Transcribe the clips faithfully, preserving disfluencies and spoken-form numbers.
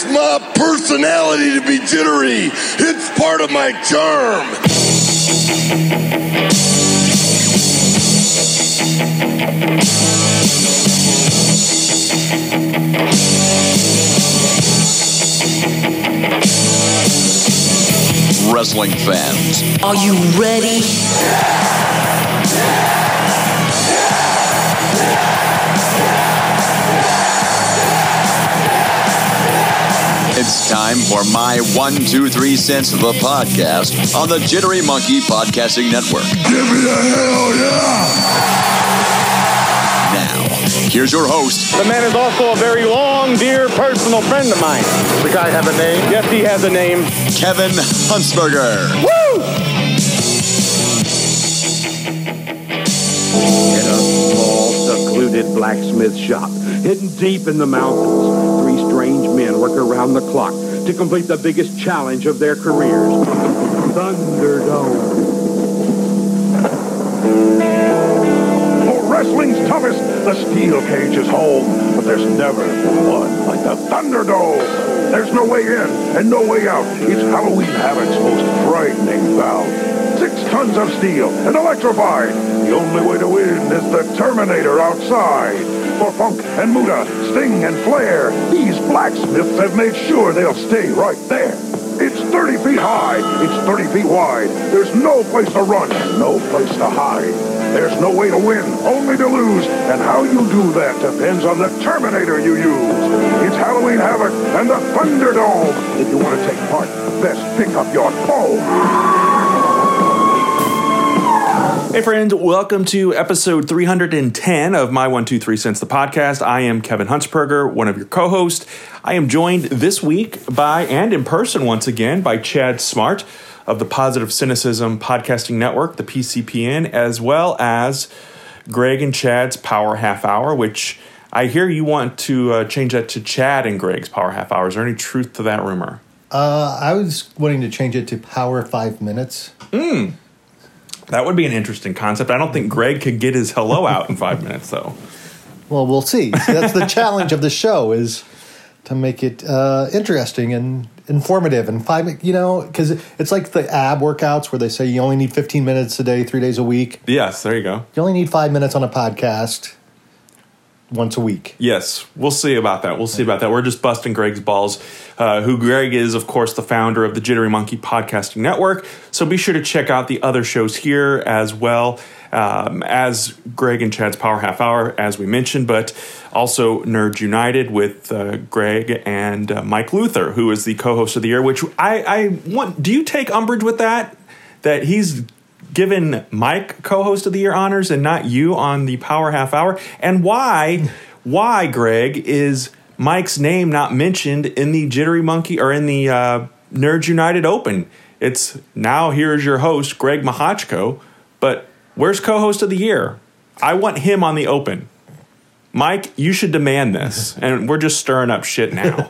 It's my personality to be jittery. It's part of my charm. Wrestling fans, are you ready? It's time for my one, two, three cents of a podcast on the Jittery Monkey Podcasting Network. Give me a hell yeah! Now, here's your host. The man is also a very long, dear personal friend of mine. Does the guy have a name? Yes, he has a name. Kevin Huntsberger. Woo! In a small, secluded blacksmith shop, hidden deep in the mountains, three strange men work around the clock to complete the biggest challenge of their careers. Thunderdome. For wrestling's toughest, the steel cage is home, but there's never one like the Thunderdome. There's no way in and no way out. It's Halloween Havoc's most frightening bout. Six tons of steel and electrified. The only way to win is the Terminator outside. For Funk and Muda, Sting and Flair, these blacksmiths have made sure they'll stay right there. It's thirty feet high, it's thirty feet wide. There's no place to run, no place to hide. There's no way to win, only to lose. And how you do that depends on the Terminator you use. It's Halloween Havoc and the Thunderdome. If you want to take part, best pick up your phone. Hey friends, welcome to episode three hundred ten of My one two three Cents, the podcast. I am Kevin Huntsberger, one of your co-hosts. I am joined this week by, and in person once again, by Chad Smart of the Positive Cynicism Podcasting Network, the P C P N, as well as Greg and Chad's Power Half Hour, which I hear you want to uh, change that to Chad and Greg's Power Half Hour. Is there any truth to that rumor? Uh, I was wanting to change it to Power Five Minutes. Hmm. That would be an interesting concept. I don't think Greg could get his hello out in five minutes, though. Well, we'll see. See, that's the challenge of the show, is to make it uh, interesting and informative. And five, you know, because it's like the ab workouts where they say you only need fifteen minutes a day, three days a week. Yes, there you go. You only need five minutes on a podcast once a week. Yes, we'll see about that. We'll see about that. We're just busting Greg's balls, uh, who Greg is, of course, the founder of the Jittery Monkey Podcasting Network. So be sure to check out the other shows here as well um, as Greg and Chad's Power Half Hour, as we mentioned, but also Nerds United with uh, Greg and uh, Mike Luther, who is the co-host of the year, which I, I want. Do you take umbrage with that, that he's given Mike co-host of the year honors and not you on the Power Half Hour? And why, why, Greg, is Mike's name not mentioned in the Jittery Monkey or in the uh, Nerds United Open? It's now here's your host, Greg Mahachko, but where's co-host of the year? I want him on the Open. Mike, you should demand this, and we're just stirring up shit now.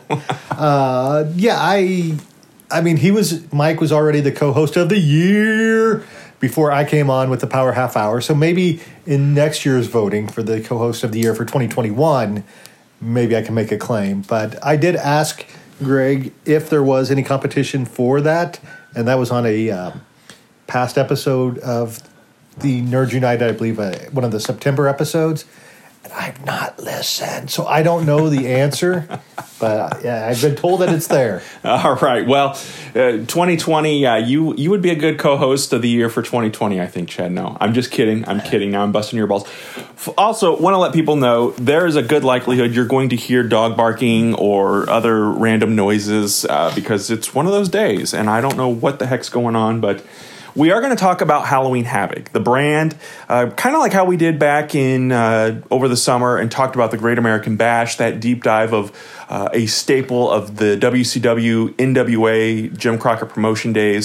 uh, yeah, I, I mean, he was Mike was already the co-host of the year before I came on with the Power Half Hour. So maybe in next year's voting for the co-host of the year for twenty twenty-one, maybe I can make a claim. But I did ask Greg if there was any competition for that, and that was on a um, past episode of the Nerds United, I believe, uh, one of the September episodes. And I've not listened, so I don't know the answer, but uh, yeah, I've been told that it's there. All right. Well, uh, twenty twenty, uh, you you would be a good co-host of the year for twenty twenty, I think, Chad. No, I'm just kidding. I'm kidding. Now I'm busting your balls. Also, want to let people know there is a good likelihood you're going to hear dog barking or other random noises uh, because it's one of those days, and I don't know what the heck's going on, but we are going to talk about Halloween Havoc, the brand, uh, kind of like how we did back in uh, over the summer and talked about the Great American Bash, that deep dive of uh, a staple of the W C W, N W A, Jim Crockett promotion days.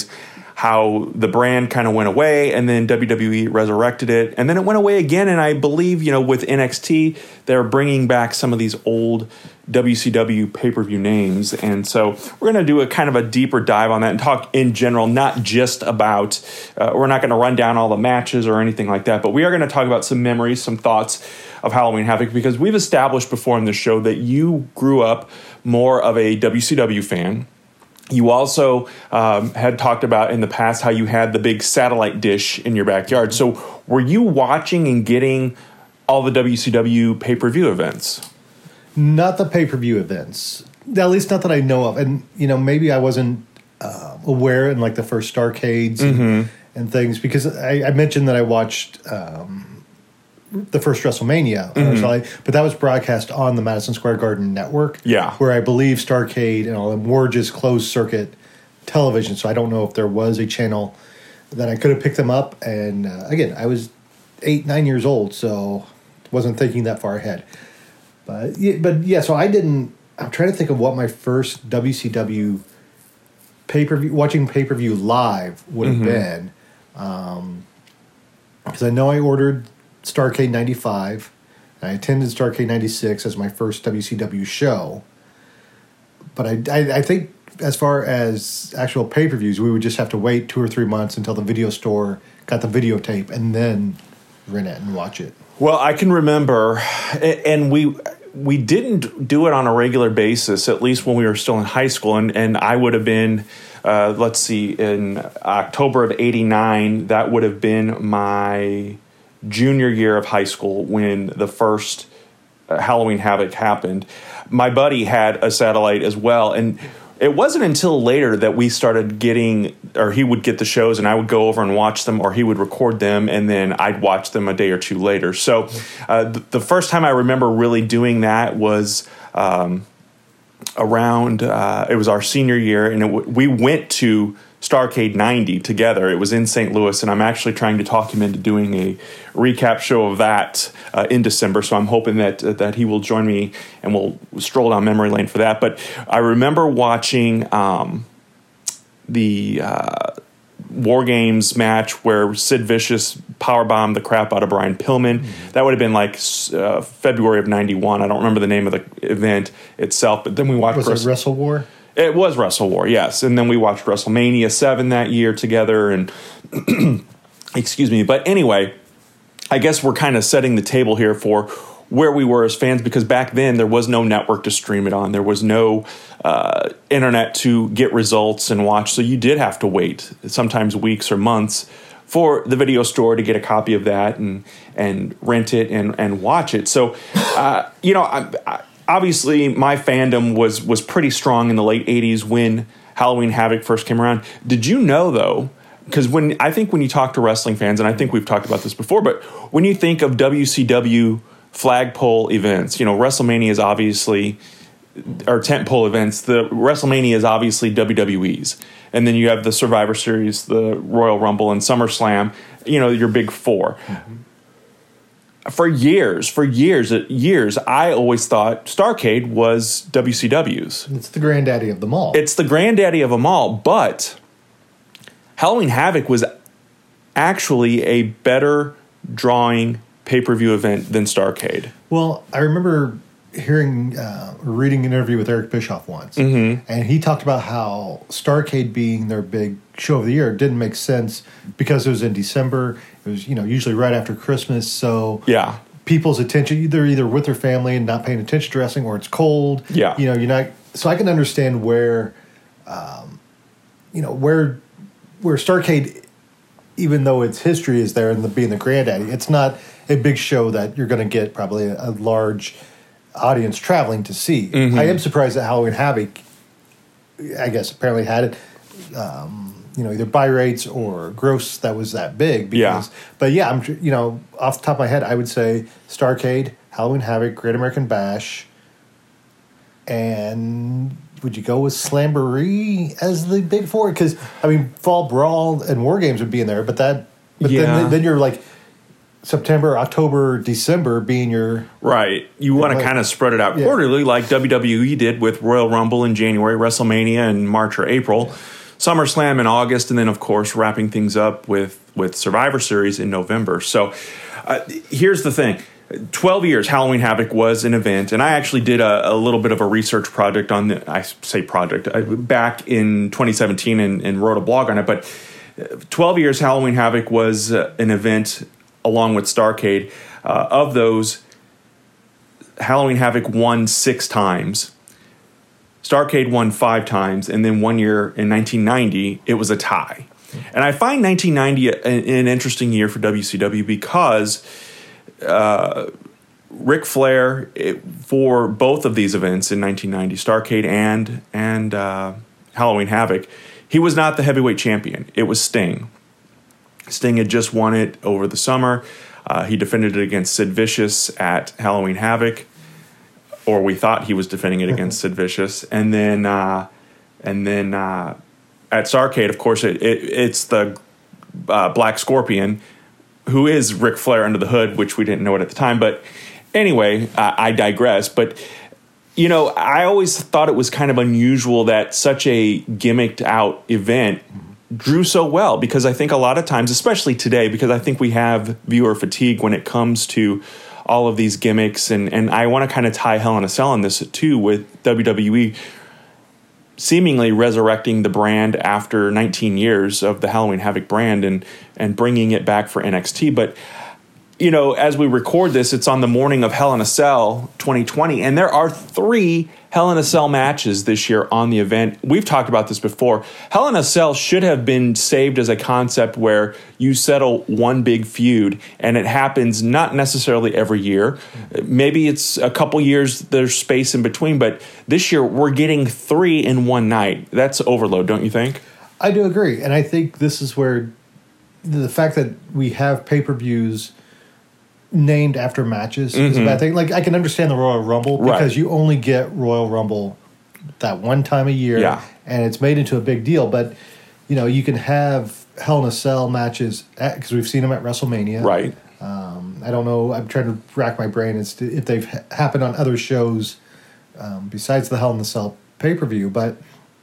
how the brand kind of went away, and then W W E resurrected it, and then it went away again. And I believe, you know, with N X T, they're bringing back some of these old W C W pay-per-view names. And so we're going to do a kind of a deeper dive on that and talk in general, not just about, uh, we're not going to run down all the matches or anything like that, but we are going to talk about some memories, some thoughts of Halloween Havoc, because we've established before in the show that you grew up more of a W C W fan. You also um, had talked about in the past how you had the big satellite dish in your backyard. So were you watching and getting all the W C W pay-per-view events? Not the pay-per-view events. At least not that I know of. And, you know, maybe I wasn't uh, aware in, like, the first Starcades mm-hmm. and, and things. Because I, I mentioned that I watched um, the first WrestleMania. Mm-hmm. Like, but that was broadcast on the Madison Square Garden network. Yeah. Where I believe Starcade and all them were just closed-circuit television. So I don't know if there was a channel that I could have picked them up. And, uh, again, I was eight, nine years old, so wasn't thinking that far ahead. But yeah, but yeah, so I didn't. I'm trying to think of what my first W C W pay per view, watching pay per view live would have mm-hmm. been, because um, I know I ordered Starcade ninety-five, and I attended Starcade ninety-six as my first W C W show. But I, I, I think as far as actual pay per views, we would just have to wait two or three months until the video store got the videotape, and then rent it and watch it. Well, I can remember, and we we didn't do it on a regular basis, at least when we were still in high school, and, and I would have been, uh, let's see, in October of eighty-nine, that would have been my junior year of high school when the first uh, Halloween Havoc happened. My buddy had a satellite as well, and it wasn't until later that we started getting, or he would get the shows and I would go over and watch them, or he would record them and then I'd watch them a day or two later. So uh, th- the first time I remember really doing that was um, around, uh, it was our senior year, and it w- we went to Starcade ninety together. It was in Saint Louis, and I'm actually trying to talk him into doing a recap show of that uh, in December. So I'm hoping that uh, that he will join me and we'll stroll down memory lane for that. But I remember watching um, the uh, War Games match where Sid Vicious powerbombed the crap out of Brian Pillman. Mm-hmm. That would have been like uh, February of ninety-one. I don't remember the name of the event itself, but then we watched. Was Wrestle- it Wrestle War? It was Wrestle War, yes. And then we watched WrestleMania seven that year together. And excuse me. But anyway, I guess we're kind of setting the table here for where we were as fans, because back then there was no network to stream it on. There was no uh, internet to get results and watch. So you did have to wait, sometimes weeks or months, for the video store to get a copy of that and and rent it and, and watch it. So, uh, you know, I, I obviously, my fandom was was pretty strong in the late eighties when Halloween Havoc first came around. Did you know, though, because when I think when you talk to wrestling fans, and I think we've talked about this before, but when you think of W C W flagpole events, you know, WrestleMania is obviously, or tentpole events, the WrestleMania is obviously W W E's. And then you have the Survivor Series, the Royal Rumble, and SummerSlam, you know, your big four. Mm-hmm. For years, for years, years, I always thought Starcade was W C W's. It's the granddaddy of them all. It's the granddaddy of them all, but Halloween Havoc was actually a better drawing pay-per-view event than Starcade. Well, I remember hearing, uh, reading an interview with Eric Bischoff once, mm-hmm. and he talked about how Starcade being their big show of the year didn't make sense because it was in December. It was, you know, usually right after Christmas, so yeah, people's attention, they're either with their family and not paying attention to wrestling, or it's cold. Yeah, you know, you're not. So I can understand where, um, you know, where where Starcade, even though its history is there and the, being the granddaddy, it's not a big show that you're going to get probably a, a large audience traveling to see. Mm-hmm. I am surprised that Halloween Havoc, I guess, apparently had it. Um, you know, either buy rates or gross that was that big. Because, yeah. But yeah, I'm, you know, off the top of my head, I would say Starcade, Halloween Havoc, Great American Bash, and would you go with Slamboree as the big four? Because, I mean, Fall Brawl and War Games would be in there, but that, but yeah. then, then you're like September, October, December being your... Right. You want to kind of spread it out yeah. quarterly like W W E did with Royal Rumble in January, WrestleMania in March or April. Yeah. SummerSlam in August, and then, of course, wrapping things up with, with Survivor Series in November. So uh, here's the thing. twelve years, Halloween Havoc was an event, and I actually did a, a little bit of a research project on the, I say project, uh, back in twenty seventeen and, and wrote a blog on it, but twelve years, Halloween Havoc was uh, an event along with Starrcade. Uh, of those, Halloween Havoc won six times. Starrcade won five times, and then one year in nineteen ninety, it was a tie. And I find nineteen ninety a, an interesting year for W C W because uh, Ric Flair, it, for both of these events in nineteen ninety, Starrcade and, and uh, Halloween Havoc, he was not the heavyweight champion. It was Sting. Sting had just won it over the summer. Uh, he defended it against Sid Vicious at Halloween Havoc. Or we thought he was defending it against Sid Vicious, and then uh, and then uh, at Starrcade, of course, it, it, it's the uh, Black Scorpion, who is Ric Flair under the hood, which we didn't know it at the time. But anyway, uh, I digress. But you know, I always thought it was kind of unusual that such a gimmicked out event drew so well, because I think a lot of times, especially today, because I think we have viewer fatigue when it comes to all of these gimmicks, and, and I want to kind of tie Hell in a Cell on this too, with W W E seemingly resurrecting the brand after nineteen years of the Halloween Havoc brand and and bringing it back for N X T. But you know, as we record this, it's on the morning of Hell in a Cell twenty twenty, and there are three Hell in a Cell matches this year on the event. We've talked about this before. Hell in a Cell should have been saved as a concept where you settle one big feud, and it happens not necessarily every year. Maybe it's a couple years, there's space in between, but this year we're getting three in one night. That's overload, don't you think? I do agree, and I think this is where the fact that we have pay-per-views named after matches mm-hmm. is a bad thing. Like, I can understand the Royal Rumble because right. you only get Royal Rumble that one time a year, yeah. and it's made into a big deal. But, you know, you can have Hell in a Cell matches because we've seen them at WrestleMania. Right. Um, I don't know. I'm trying to rack my brain as to if they've ha- happened on other shows um, besides the Hell in a Cell pay-per-view. But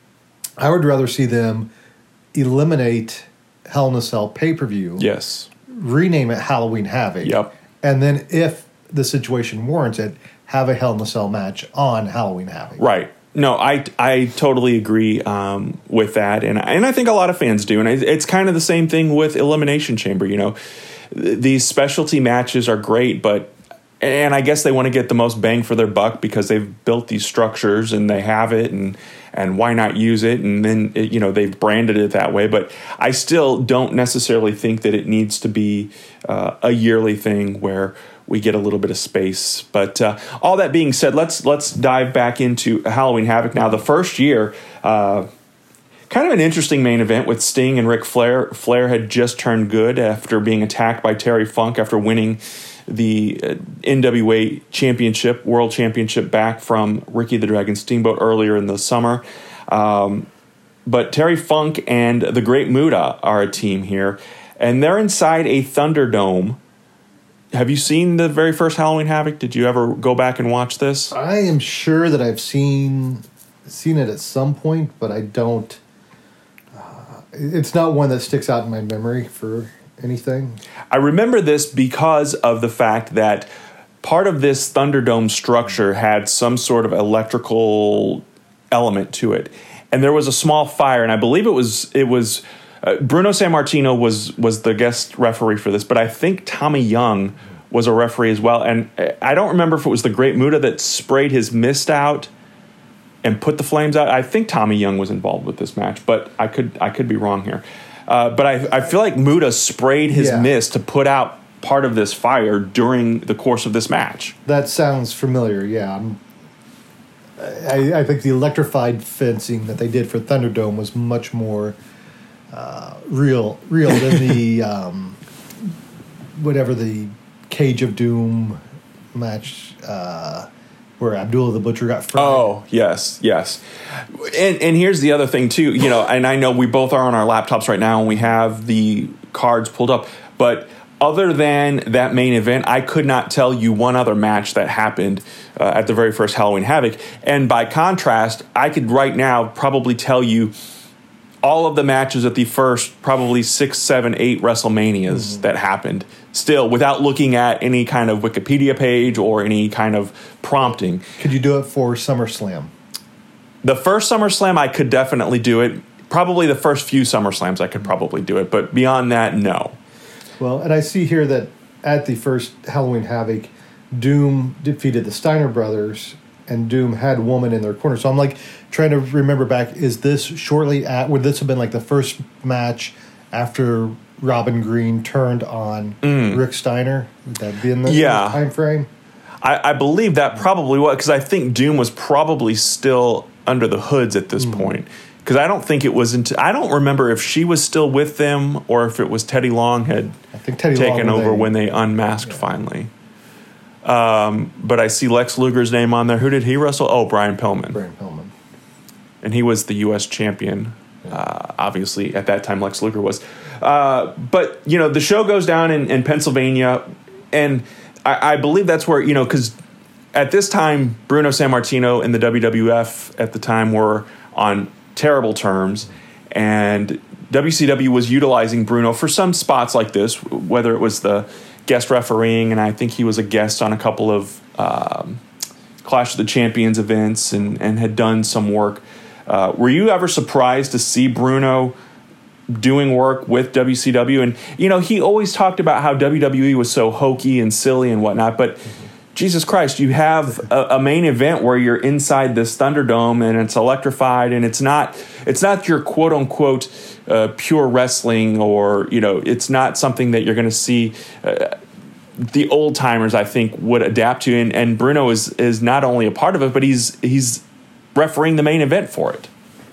I would rather see them eliminate Hell in a Cell pay-per-view. Yes. Rename it Halloween Havoc. Yep. And then, if the situation warrants it, have a Hell in a Cell match on Halloween Havoc. Right. No, I, I totally agree um, with that, and and I think a lot of fans do. And it's kind of the same thing with Elimination Chamber. You know, these specialty matches are great, but and I guess they want to get the most bang for their buck because they've built these structures and they have it, and and why not use it? And then it, you know, they've branded it that way. But I still don't necessarily think that it needs to be uh, a yearly thing where we get a little bit of space. But uh, all that being said, let's let's dive back into Halloween Havoc now. The first year, uh, kind of an interesting main event with Sting and Ric Flair. Flair had just turned good after being attacked by Terry Funk after winning the uh, N W A Championship, World Championship, back from Ricky the Dragon Steamboat earlier in the summer. Um, but Terry Funk and the Great Muta are a team here, and they're inside a Thunderdome. Have you seen the very first Halloween Havoc? Did you ever go back and watch this? I am sure that I've seen seen it at some point, but I don't. Uh, it's not one that sticks out in my memory for anything. I remember this because of the fact that part of this Thunderdome structure had some sort of electrical element to it, and there was a small fire, and I believe it was it was. Uh, Bruno Sammartino was was the guest referee for this, but I think Tommy Young was a referee as well. And I don't remember if it was the Great Muta that sprayed his mist out and put the flames out. I think Tommy Young was involved with this match, but I could I could be wrong here. Uh, but I I feel like Muta sprayed his yeah. mist to put out part of this fire during the course of this match. That sounds familiar. Yeah, I'm, I I think the electrified fencing that they did for Thunderdome was much more. Uh, real, real than the um, whatever the Cage of Doom match uh, where Abdullah the Butcher got fried. Oh yes, yes, and and here's the other thing too. You know, and I know we both are on our laptops right now and we have the cards pulled up, but other than that main event, I could not tell you one other match that happened uh, at the very first Halloween Havoc. And by contrast, I could right now probably tell you all of the matches at the first probably six, seven, eight WrestleManias mm-hmm. that happened, still without looking at any kind of Wikipedia page or any kind of prompting. Could you do it for SummerSlam? The first SummerSlam, I could definitely do it. Probably the first few SummerSlams, I could probably do it. But beyond that, no. Well, and I see here that at the first Halloween Havoc, Doom defeated the Steiner brothers, and Doom had Woman in their corner. So I'm like trying to remember back, is this shortly at, would this have been like the first match after Robin Green turned on mm. Rick Steiner? Would that be in the yeah. time frame? I, I believe that probably was, because I think Doom was probably still under the hoods at this mm. point. Because I don't think it was until, I don't remember if she was still with them or if it was Teddy Long had I think Teddy taken Long over they, when they unmasked yeah. finally. Um, but I see Lex Luger's name on there. Who did he wrestle? Oh, Brian Pillman. Brian Pillman. And he was the U S champion. Yeah. Uh, obviously, at that time, Lex Luger was. Uh, but, you know, the show goes down in, in Pennsylvania. And I, I believe that's where, you know, because at this time, Bruno Sammartino and the W W F at the time were on terrible terms. And W C W was utilizing Bruno for some spots like this, whether it was the guest refereeing, and I think he was a guest on a couple of um, Clash of the Champions events and, and had done some work. Uh, were you ever surprised to see Bruno doing work with W C W? And, you know, he always talked about how W W E was so hokey and silly and whatnot, but Jesus Christ, you have a, a main event where you're inside this Thunderdome and it's electrified, and it's not it's not your quote unquote uh, pure wrestling, or, you know, it's not something that you're going to see uh, the old timers, I think, would adapt to. And, and Bruno is is not only a part of it, but he's he's refereeing the main event for it.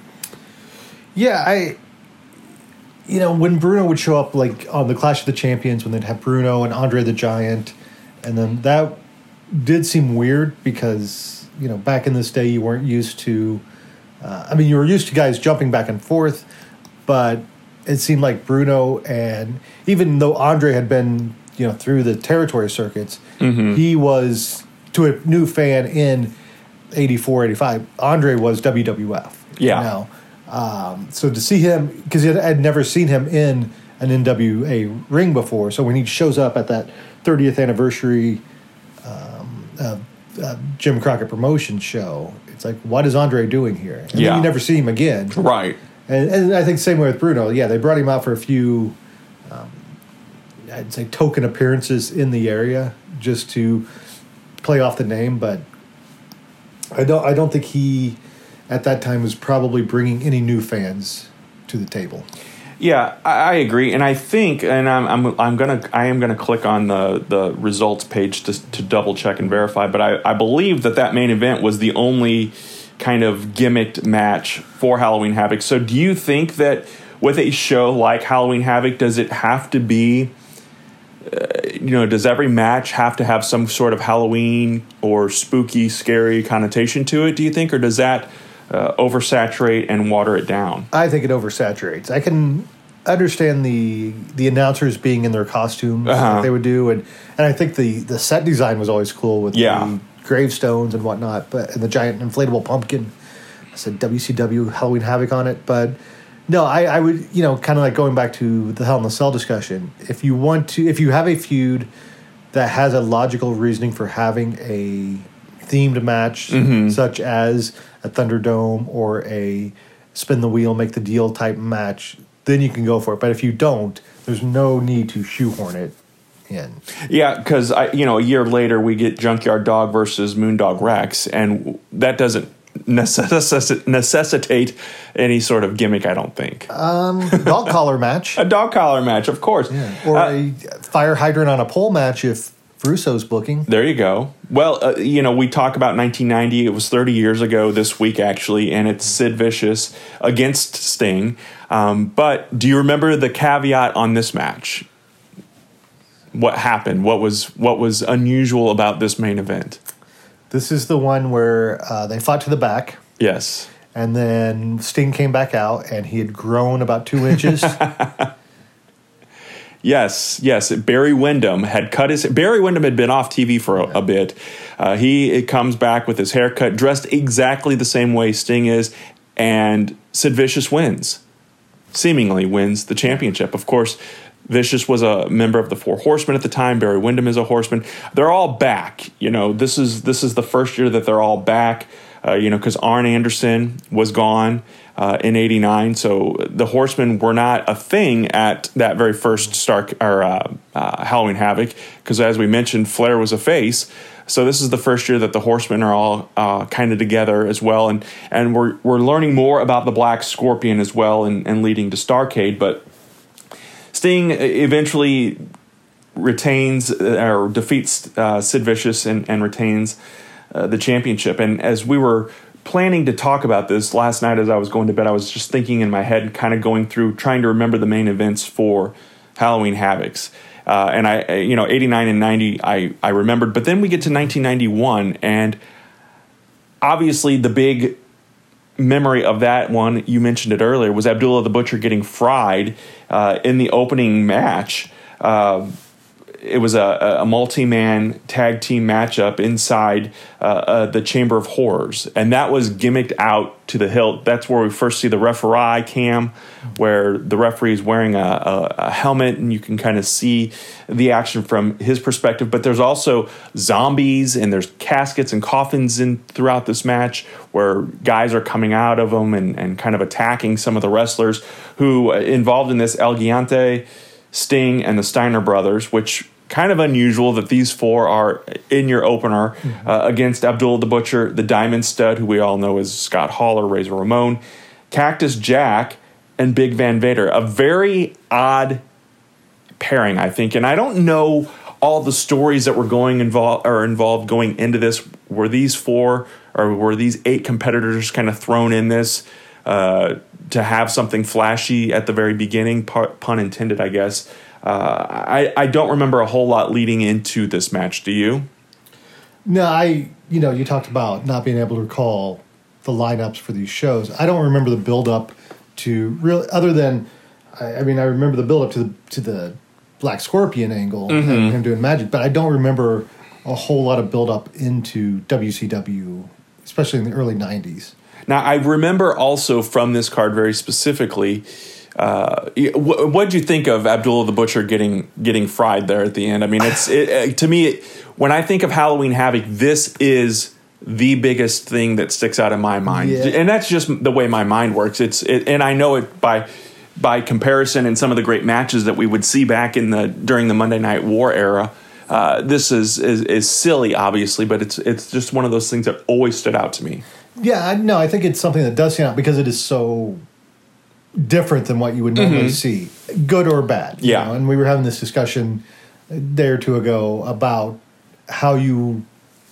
Yeah, I. You know, when Bruno would show up, like on the Clash of the Champions, when they'd have Bruno and Andre the Giant, and then that did seem weird because, you know, back in this day you weren't used to, uh, I mean, you were used to guys jumping back and forth, but it seemed like Bruno, and even though Andre had been, you know, through the territory circuits, mm-hmm. he was, to a new fan in eighty-four, eighty-five, Andre was W W F. Yeah. You know? Um, so to see him, because I'd never seen him in an N W A ring before, so when he shows up at that thirtieth anniversary um, uh, uh, Jim Crockett Promotions show, it's like, what is Andre doing here? And yeah. then you never see him again. Right. And, and I think same way with Bruno. Yeah, they brought him out for a few, um, I'd say, token appearances in the area just to play off the name, but I don't. I don't think he, at that time, was probably bringing any new fans to the table. Yeah, I, I agree, and I think, and I'm I'm I'm gonna I am gonna click on the the results page to to double check and verify, but I, I believe that that main event was the only kind of gimmicked match for Halloween Havoc. So, do you think that with a show like Halloween Havoc, does it have to be, uh, you know, does every match have to have some sort of Halloween or spooky, scary connotation to it, do you think, or does that uh, oversaturate and water it down? I think it oversaturates. I can understand the the announcers being in their costumes uh-huh. like they would do, and, and I think the, the set design was always cool with yeah. the gravestones and whatnot, but and the giant inflatable pumpkin. I said W C W Halloween Havoc on it, but no, I, I would, you know, kind of like going back to the Hell in a Cell discussion. If you want to, if you have a feud that has a logical reasoning for having a themed match, mm-hmm. such as a Thunderdome or a spin the wheel, make the deal type match, then you can go for it. But if you don't, there's no need to shoehorn it in. Yeah, because I, you know, a year later we get Junkyard Dog versus Moondog Rex, and that doesn't necess- necessitate any sort of gimmick, I don't think. Um, dog collar match. A dog collar match, of course. Yeah. Or uh, a fire hydrant on a pole match if Russo's booking. There you go. Well, uh, you know, we talk about nineteen ninety. It was thirty years ago this week, actually, and it's Sid Vicious against Sting. Um, but do you remember the caveat on this match? What happened? What was what was unusual about this main event? This is the one where uh, they fought to the back. Yes. And then Sting came back out, and he had grown about two inches. Yes, yes. Barry Windham had cut his... Barry Windham had been off T V for a, a bit. Uh, he it comes back with his haircut, dressed exactly the same way Sting is, and Sid Vicious wins. seemingly wins the championship. Of course, Vicious was a member of the Four Horsemen at the time. Barry Windham is a horseman. They're all back. You know, this is this is the first year that they're all back. Uh, you know, because Arn Anderson was gone uh, in eighty-nine, so the Horsemen were not a thing at that very first Star or uh, uh, Halloween Havoc. Because as we mentioned, Flair was a face. So this is the first year that the Horsemen are all uh, kind of together as well, and and we're we're learning more about the Black Scorpion as well, and, and leading to Starrcade, but. Sting eventually retains or defeats uh, Sid Vicious and, and retains uh, the championship. And as we were planning to talk about this last night as I was going to bed, I was just thinking in my head, kind of going through, trying to remember the main events for Halloween Havocs. Uh, and I, you know, eighty-nine and ninety, I, I remembered. But then we get to nineteen ninety-one, and obviously the big memory of that one, you mentioned it earlier, was Abdullah the Butcher getting fried uh, in the opening match. Uh, it was a, a multi-man tag team matchup inside uh, uh, the Chamber of Horrors, and that was gimmicked out to the hilt. That's where we first see the referee cam, where the referee is wearing a, a, a helmet, and you can kind of see the action from his perspective. But there's also zombies, and there's caskets and coffins in throughout this match, where guys are coming out of them and, and kind of attacking some of the wrestlers who uh, involved in this. El Gigante, Sting, and the Steiner brothers, which kind of unusual that these four are in your opener mm-hmm. uh, against Abdullah the Butcher, the Diamond Stud, who we all know as Scott Hall or Razor Ramon, Cactus Jack, and Big Van Vader. A very odd pairing, I think. And I don't know all the stories that were going involved or involved going into this. Were these four or were these eight competitors kind of thrown in this uh, to have something flashy at the very beginning? Pun intended, I guess. Uh, I, I don't remember a whole lot leading into this match. Do you? No, I, you know, you talked about not being able to recall the lineups for these shows. I don't remember the build up to real, other than, I, I mean, I remember the build up to the, to the Black Scorpion angle mm-hmm. and him doing magic, but I don't remember a whole lot of build up into W C W, especially in the early nineties. Now, I remember also from this card very specifically, Uh, what did you think of Abdullah the Butcher getting getting fried there at the end? I mean, it's it, to me, it, when I think of Halloween Havoc, this is the biggest thing that sticks out in my mind, yeah. and that's just the way my mind works. It's it, and I know it by by comparison and some of the great matches that we would see back in the during the Monday Night War era. Uh, this is, is is silly, obviously, but it's it's just one of those things that always stood out to me. Yeah, no, I think it's something that does stand out because it is so different than what you would normally mm-hmm. see, good or bad. You yeah. know? And we were having this discussion a day or two ago about how you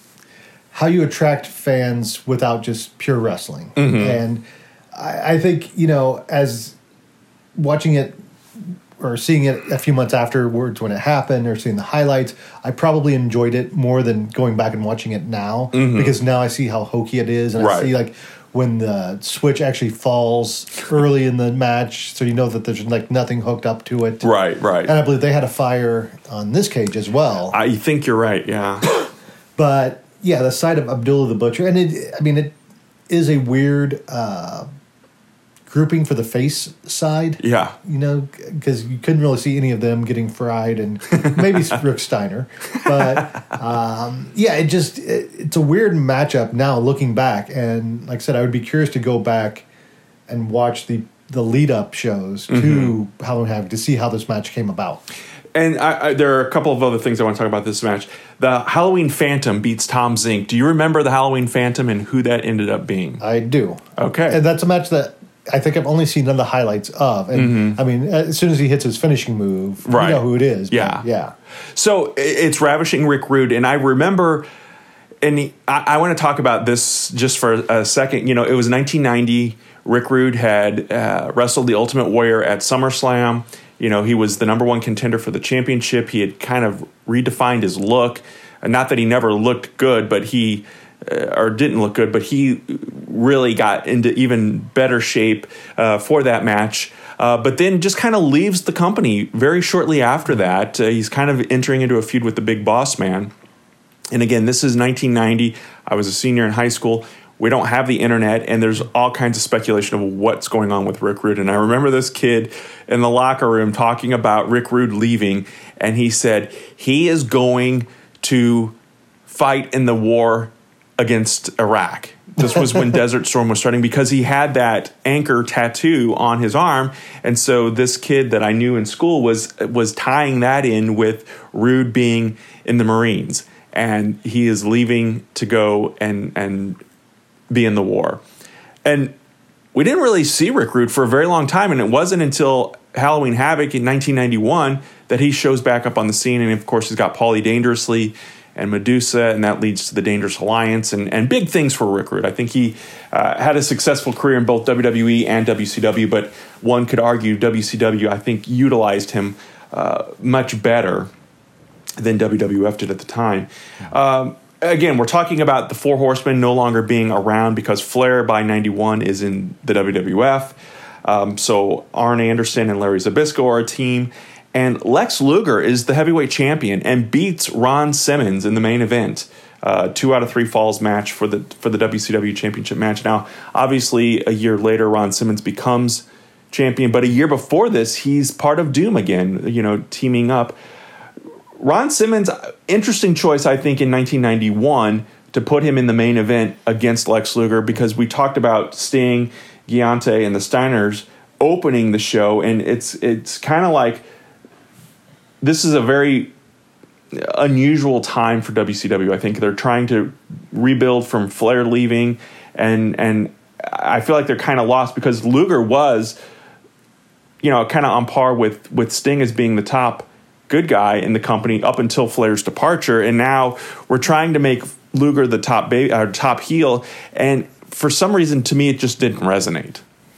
how you attract fans without just pure wrestling. Mm-hmm. And I, I think, you know, as watching it or seeing it a few months afterwards when it happened or seeing the highlights, I probably enjoyed it more than going back and watching it now mm-hmm. because now I see how hokey it is. And right. I see, like, when the switch actually falls early in the match, so you know that there's like nothing hooked up to it. Right, right. And I believe they had a fire on this cage as well. I think you're right, yeah. But yeah, the sight of Abdullah the Butcher, and it, I mean, it is a weird uh, grouping for the face side. Yeah. You know, because you couldn't really see any of them getting fried, and maybe Rick Steiner. But um, yeah, it just it, it's a weird matchup now looking back. And like I said, I would be curious to go back and watch the, the lead up shows mm-hmm. to Halloween Havoc to see how this match came about. And I, I, there are a couple of other things I want to talk about this match. The Halloween Phantom beats Tom Zink. Do you remember the Halloween Phantom and who that ended up being? I do. Okay. And that's a match that I think I've only seen none of the highlights of. And mm-hmm. I mean, as soon as he hits his finishing move, right. you know who it is. Yeah. Yeah. So it's Ravishing Rick Rude. And I remember, and he, I, I want to talk about this just for a second. You know, it was nineteen ninety. Rick Rude had uh, wrestled the Ultimate Warrior at SummerSlam. You know, he was the number one contender for the championship. He had kind of redefined his look. Not that he never looked good, but he... Uh, or didn't look good, but he really got into even better shape uh, for that match. Uh, but then just kind of leaves the company very shortly after that. Uh, he's kind of entering into a feud with the Big Boss Man. And again, this is nineteen ninety. I was a senior in high school. we don't have the internet, and there's all kinds of speculation of what's going on with Rick Rude. And I remember this kid in the locker room talking about Rick Rude leaving, and he said he is going to fight in the war against Iraq. This was when Desert Storm was starting, because he had that anchor tattoo on his arm. And so this kid that I knew in school was was tying that in with Rude being in the Marines. And he is leaving to go and, and be in the war. And we didn't really see Rick Rude for a very long time. And it wasn't until Halloween Havoc in nineteen ninety-one that he shows back up on the scene. And, of course, he's got Paulie Dangerously and Medusa, and that leads to the Dangerous Alliance, and, and big things for Rick Rude. I think he uh, had a successful career in both W W E and W C W, but one could argue W C W, I think, utilized him uh, much better than W W F did at the time. Um, again, we're talking about the Four Horsemen no longer being around because Flair by ninety-one is in the W W F. Um, so Arn Anderson and Larry Zbyszko are a team. And Lex Luger is the heavyweight champion and beats Ron Simmons in the main event. Uh, two out of three falls match for the for the W C W Championship match. Now, obviously, a year later, Ron Simmons becomes champion. But a year before this, he's part of Doom again, you know, teaming up. Ron Simmons, interesting choice, I think, in nineteen ninety-one to put him in the main event against Lex Luger, because we talked about Sting, Giante, and the Steiners opening the show. And it's it's kind of like, this is a very unusual time for W C W. I think they're trying to rebuild from Flair leaving, and and I feel like they're kind of lost, because Luger was, you know, kind of on par with, with Sting as being the top good guy in the company up until Flair's departure, and now we're trying to make Luger the top ba- uh, top heel, and for some reason, to me, it just didn't resonate.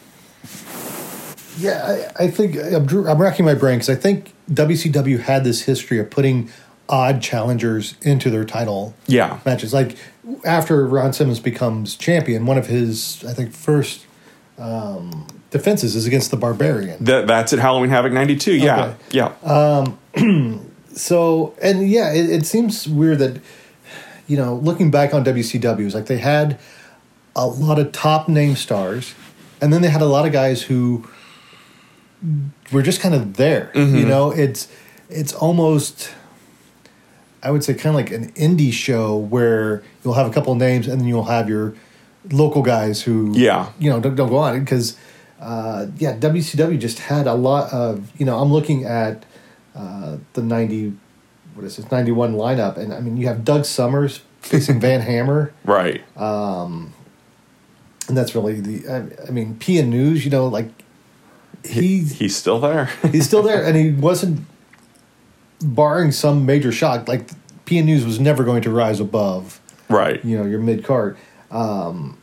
Yeah, I, I think I'm, I'm racking my brain because I think W C W had this history of putting odd challengers into their title yeah. matches. Like after Ron Simmons becomes champion, one of his, I think, first um, defenses is against the Barbarian. That, that's at Halloween Havoc ninety-two. Yeah, okay. yeah. Um, so, and yeah, it, it seems weird that, you know, looking back on W C W, it's like they had a lot of top name stars, and then they had a lot of guys who were just kind of there. Mm-hmm. You know, it's it's almost, I would say, kind of like an indie show where you'll have a couple of names and then you'll have your local guys who, yeah. you know, don't, don't go on. Because, uh, yeah, W C W just had a lot of, you know, I'm looking at uh, the ninety, what is this, ninety-one lineup. And, I mean, you have Doug Summers facing Van Hammer. Right. Um, and that's really the, I, I mean, P N News, you know, like, He, he's still there. he's still there, and he wasn't, barring some major shock, like P N News was never going to rise above, right? You know, your mid card. Um,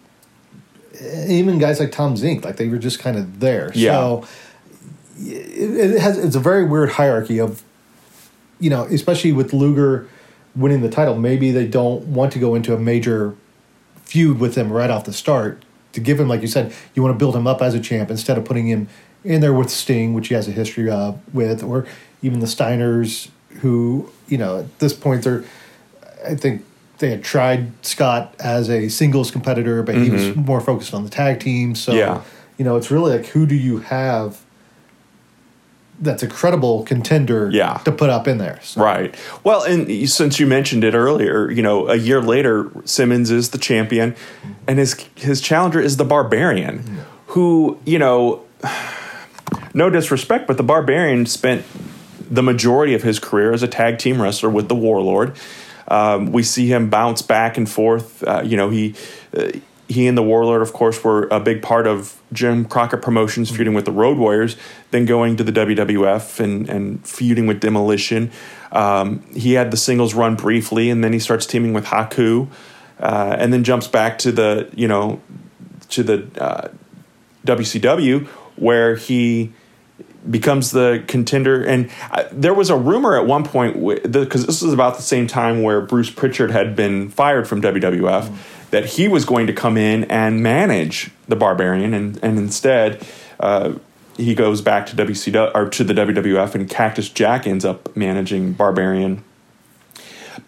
even guys like Tom Zink, like they were just kind of there. Yeah. So it, it has it's a very weird hierarchy of, you know, especially with Luger winning the title. Maybe they don't want to go into a major feud with him right off the start. To give him, like you said, you want to build him up as a champ instead of putting him in there with Sting, which he has a history uh, with, or even the Steiners, who, you know, at this point, they're, I think they had tried Scott as a singles competitor, but mm-hmm. he was more focused on the tag team. So, yeah. you know, it's really like, who do you have that's a credible contender yeah. to put up in there? So. Right. Well, and since you mentioned it earlier, you know, a year later, Simmons is the champion, mm-hmm. and his his challenger is the Barbarian, mm-hmm. who, you know, no disrespect, but the Barbarian spent the majority of his career as a tag team wrestler with the Warlord. Um, we see him bounce back and forth. Uh, you know, he uh, he and the Warlord, of course, were a big part of Jim Crockett Promotions feuding with the Road Warriors, then going to the W W F and, and feuding with Demolition. Um, he had the singles run briefly, and then he starts teaming with Haku, uh, and then jumps back to the, you know, to the uh, W C W, where he becomes the contender. And uh, there was a rumor at one point, because this was about the same time where Bruce Pritchard had been fired from W W F, mm. that he was going to come in and manage the Barbarian, and, and instead uh, he goes back to W C W or to the W W F, and Cactus Jack ends up managing Barbarian. But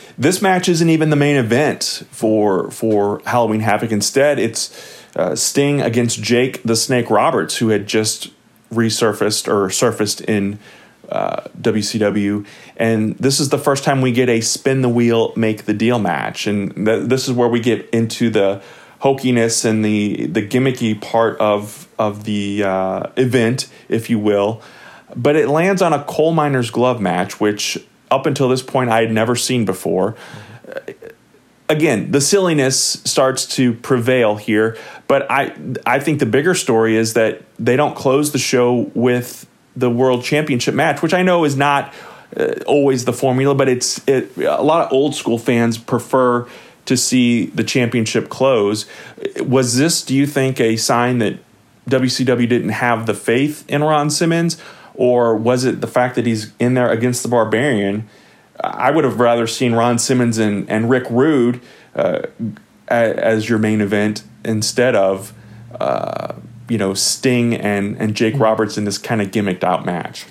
this match isn't even the main event for for Halloween Havoc. Instead, it's uh, Sting against Jake the Snake Roberts, who had just resurfaced or surfaced in uh, W C W. And this is the first time we get a spin the wheel, make the deal match. And th- this is where we get into the hokiness and the, the gimmicky part of, of the uh, event, if you will. But it lands on a coal miner's glove match, which up until this point I had never seen before. Mm-hmm. Again, the silliness starts to prevail here, but I I think the bigger story is that they don't close the show with the World Championship match, which I know is not uh, always the formula, but it's it, a lot of old school fans prefer to see the championship close. Was this, do you think, a sign that W C W didn't have the faith in Ron Simmons, or was it the fact that he's in there against the Barbarian? I would have rather seen Ron Simmons and, and Rick Rude uh, as your main event instead of, uh, you know, Sting and, and Jake Roberts in this kind of gimmicked out match.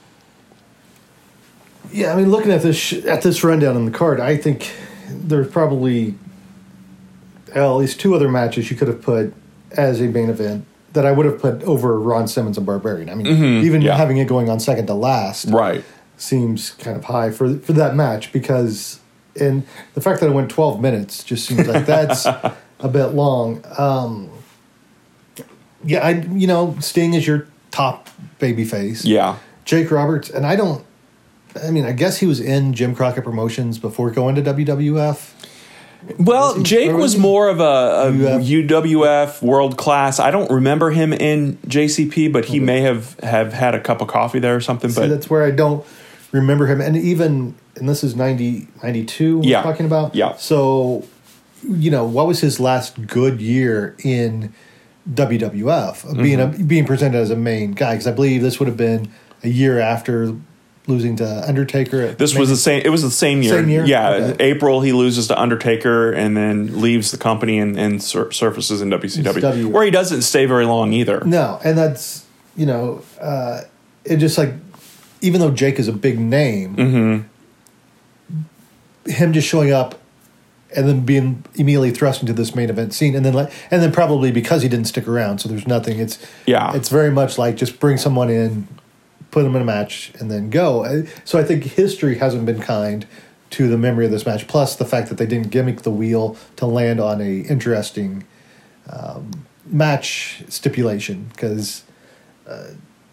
Yeah, I mean, looking at this sh- at this rundown on the card, I think there's probably well, at least two other matches you could have put as a main event that I would have put over Ron Simmons and Barbarian. I mean, mm-hmm, even yeah. having it going on second to last, right, seems kind of high for for that match, because and the fact that it went twelve minutes just seems like that's a bit long. Um, yeah, I you know Sting is your top babyface. Yeah, Jake Roberts, and I don't. I mean, I guess he was in Jim Crockett Promotions before going to W W F. Well, was Jake was, was more of a, a U F? U W F world class. I don't remember him in J C P, but he okay. may have, have had a cup of coffee there or something. See, but that's where I don't remember him. And even, and this is ninety, ninety-two we're yeah. talking about. Yeah. So, you know, what was his last good year in W W F? Mm-hmm. Being a, being presented as a main guy, because I believe this would have been a year after losing to Undertaker. This maybe? was the same. It was the same year. Same year? Yeah, Okay. April he loses to Undertaker and then leaves the company and, and sur- surfaces in W C W, W. where he doesn't stay very long either. No, and that's you know, uh, it just like even though Jake is a big name, mm-hmm. him just showing up and then being immediately thrust into this main event scene, and then like, and then probably because he didn't stick around, so there's nothing. It's yeah, it's very much like just bring someone in, put them in a match, and then go. So I think history hasn't been kind to the memory of this match. Plus the fact that they didn't gimmick the wheel to land on a interesting um, match stipulation. Because uh,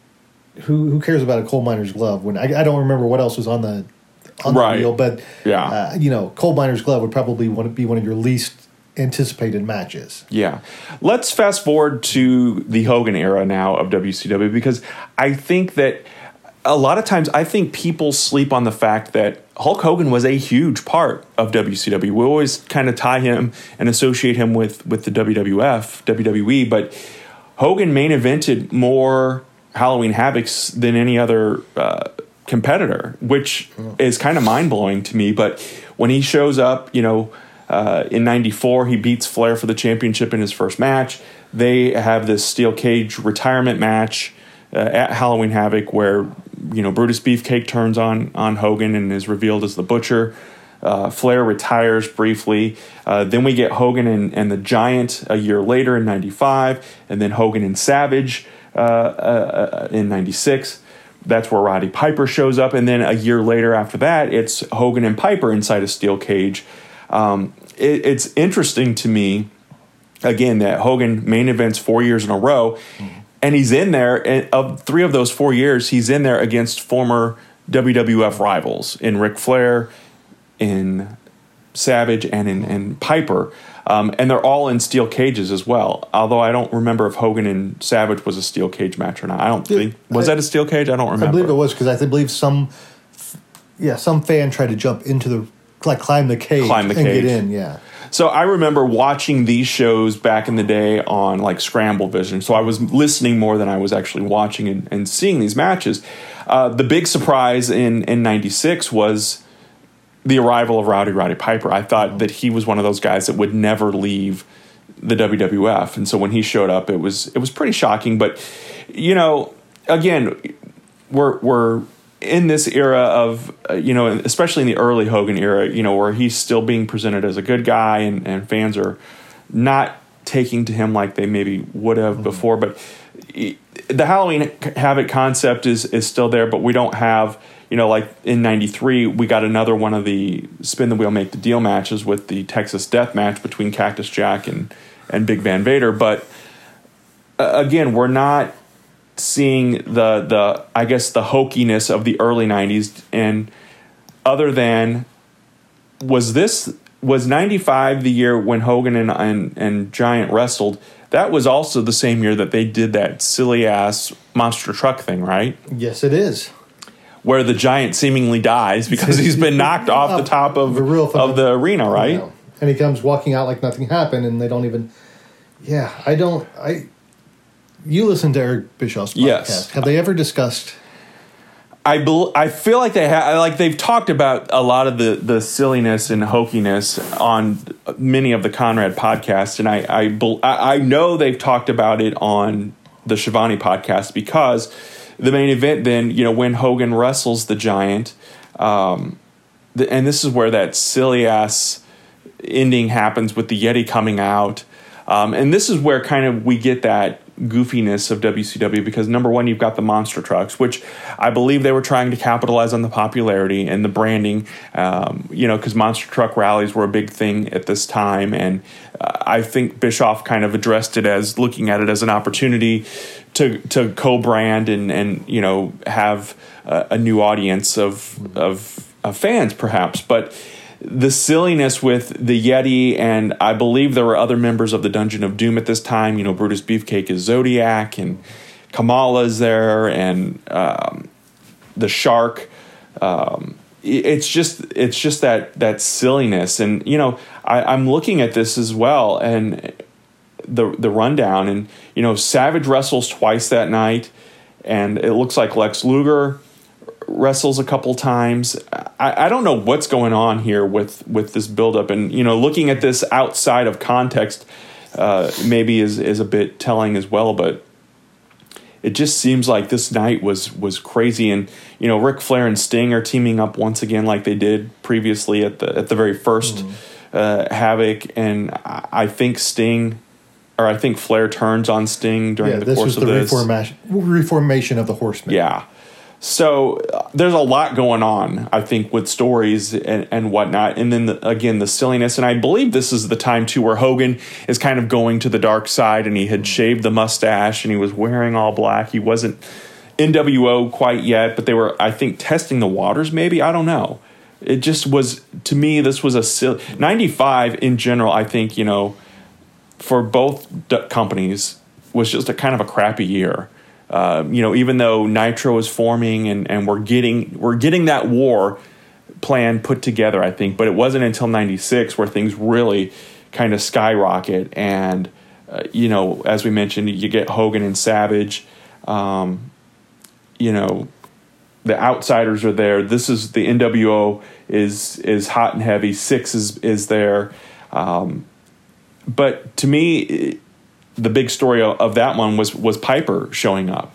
who who cares about a coal miner's glove when I, I don't remember what else was on the on right. the wheel. But yeah, uh, you know, coal miner's glove would probably want to be one of your least anticipated matches. Yeah. Let's fast forward to the Hogan era now of W C W, because I think that a lot of times I think people sleep on the fact that Hulk Hogan was a huge part of W C W. We always kind of tie him and associate him with, with the W W F, W W E, but Hogan main evented more Halloween Havocs than any other uh, competitor, which oh. is kind of mind-blowing to me. But when he shows up, you know, Uh, in ninety-four, he beats Flair for the championship in his first match. They have this steel cage retirement match uh, at Halloween Havoc where, you know, Brutus Beefcake turns on on Hogan and is revealed as the Butcher. Uh, Flair retires briefly. Uh, then we get Hogan and, and the Giant a year later in ninety-five, and then Hogan and Savage uh, uh, in ninety-six. That's where Roddy Piper shows up. And then a year later after that, it's Hogan and Piper inside a steel cage. Um, it, it's interesting to me, again, that Hogan main events four years in a row, and he's in there, and of three of those four years, he's in there against former W W F rivals in Ric Flair, in Savage, and in and Piper. Um, and they're all in steel cages as well, although I don't remember if Hogan and Savage was a steel cage match or not. I don't Did, think. Was I, that a steel cage? I don't remember. I believe it was, because I believe some, yeah, some fan tried to jump into the, like climb the cage, climb the and cage. get in, yeah. So I remember watching these shows back in the day on like Scramble Vision. So I was listening more than I was actually watching and, and seeing these matches. Uh, the big surprise in, in ninety-six was the arrival of Rowdy Roddy Piper. I thought that he was one of those guys that would never leave the W W F. And so when he showed up, it was it was pretty shocking. But, you know, again, we're we're in this era of, uh, you know, especially in the early Hogan era, you know, where he's still being presented as a good guy and, and fans are not taking to him like they maybe would have mm-hmm. before. But he, the Halloween Havoc concept is, is still there, but we don't have, you know, like in ninety-three, we got another one of the spin the wheel, make the deal matches with the Texas Death Match between Cactus Jack and, and Big Van Vader. But uh, again, we're not seeing the, the, I guess, the hokiness of the early nineties. And other than, was this, was ninety-five the year when Hogan and, and, and Giant wrestled? That was also the same year that they did that silly ass monster truck thing, right? Yes, it is. Where the Giant seemingly dies because he's been knocked off the top of, the real of the arena, right? You know, and he comes walking out like nothing happened, and they don't even... Yeah, I don't... I. You listen to Eric Bischoff's podcast. Yes. Have they ever discussed... I bel- I feel like they have, like they've talked about a lot of the, the silliness and hokiness on many of the Conrad podcasts, and I I, bel- I know they've talked about it on the Shivani podcast because the main event then, you know, when Hogan wrestles the Giant, um, the, and this is where that silly ass ending happens with the Yeti coming out, um, and this is where kind of we get that goofiness of W C W because number one, you've got the monster trucks, which I believe they were trying to capitalize on the popularity and the branding, um, you know, because monster truck rallies were a big thing at this time. And uh, I think Bischoff kind of addressed it as looking at it as an opportunity to to co-brand and, and you know, have a, a new audience of, of, of fans perhaps. But the silliness with the Yeti, and I believe there were other members of the Dungeon of Doom at this time. You know, Brutus Beefcake is Zodiac, and Kamala's there, and um, the Shark. Um, it's just, it's just that that silliness, and you know, I, I'm looking at this as well, and the the rundown, and you know, Savage wrestles twice that night, and it looks like Lex Luger wrestles a couple times. I, I don't know what's going on here with, with this buildup, and you know, looking at this outside of context, uh, maybe is is a bit telling as well. But it just seems like this night was was crazy, and you know, Ric Flair and Sting are teaming up once again, like they did previously at the at the very first mm. uh, Havoc, and I, I think Sting. Or I think Flair turns on Sting during yeah, the this course was of the this. Reformation, reformation of the Horsemen. Yeah. So uh, there's a lot going on, I think, with stories and, and whatnot. And then, the, again, the silliness. And I believe this is the time, too, where Hogan is kind of going to the dark side, and he had shaved the mustache, and he was wearing all black. He wasn't N W O quite yet, but they were, I think, testing the waters, maybe. I don't know. It just was, to me, this was a silly... ninety-five, in general, I think, you know, for both d- companies, was just a kind of a crappy year. Uh, you know, even though Nitro is forming and, and we're getting we're getting that war plan put together, I think, but it wasn't until ninety-six where things really kind of skyrocket. And uh, you know, as we mentioned, you get Hogan and Savage. Um, you know, the Outsiders are there. This is the N W O is is hot and heavy. Six is is there, um, but to me. It, the big story of that one was was Piper showing up.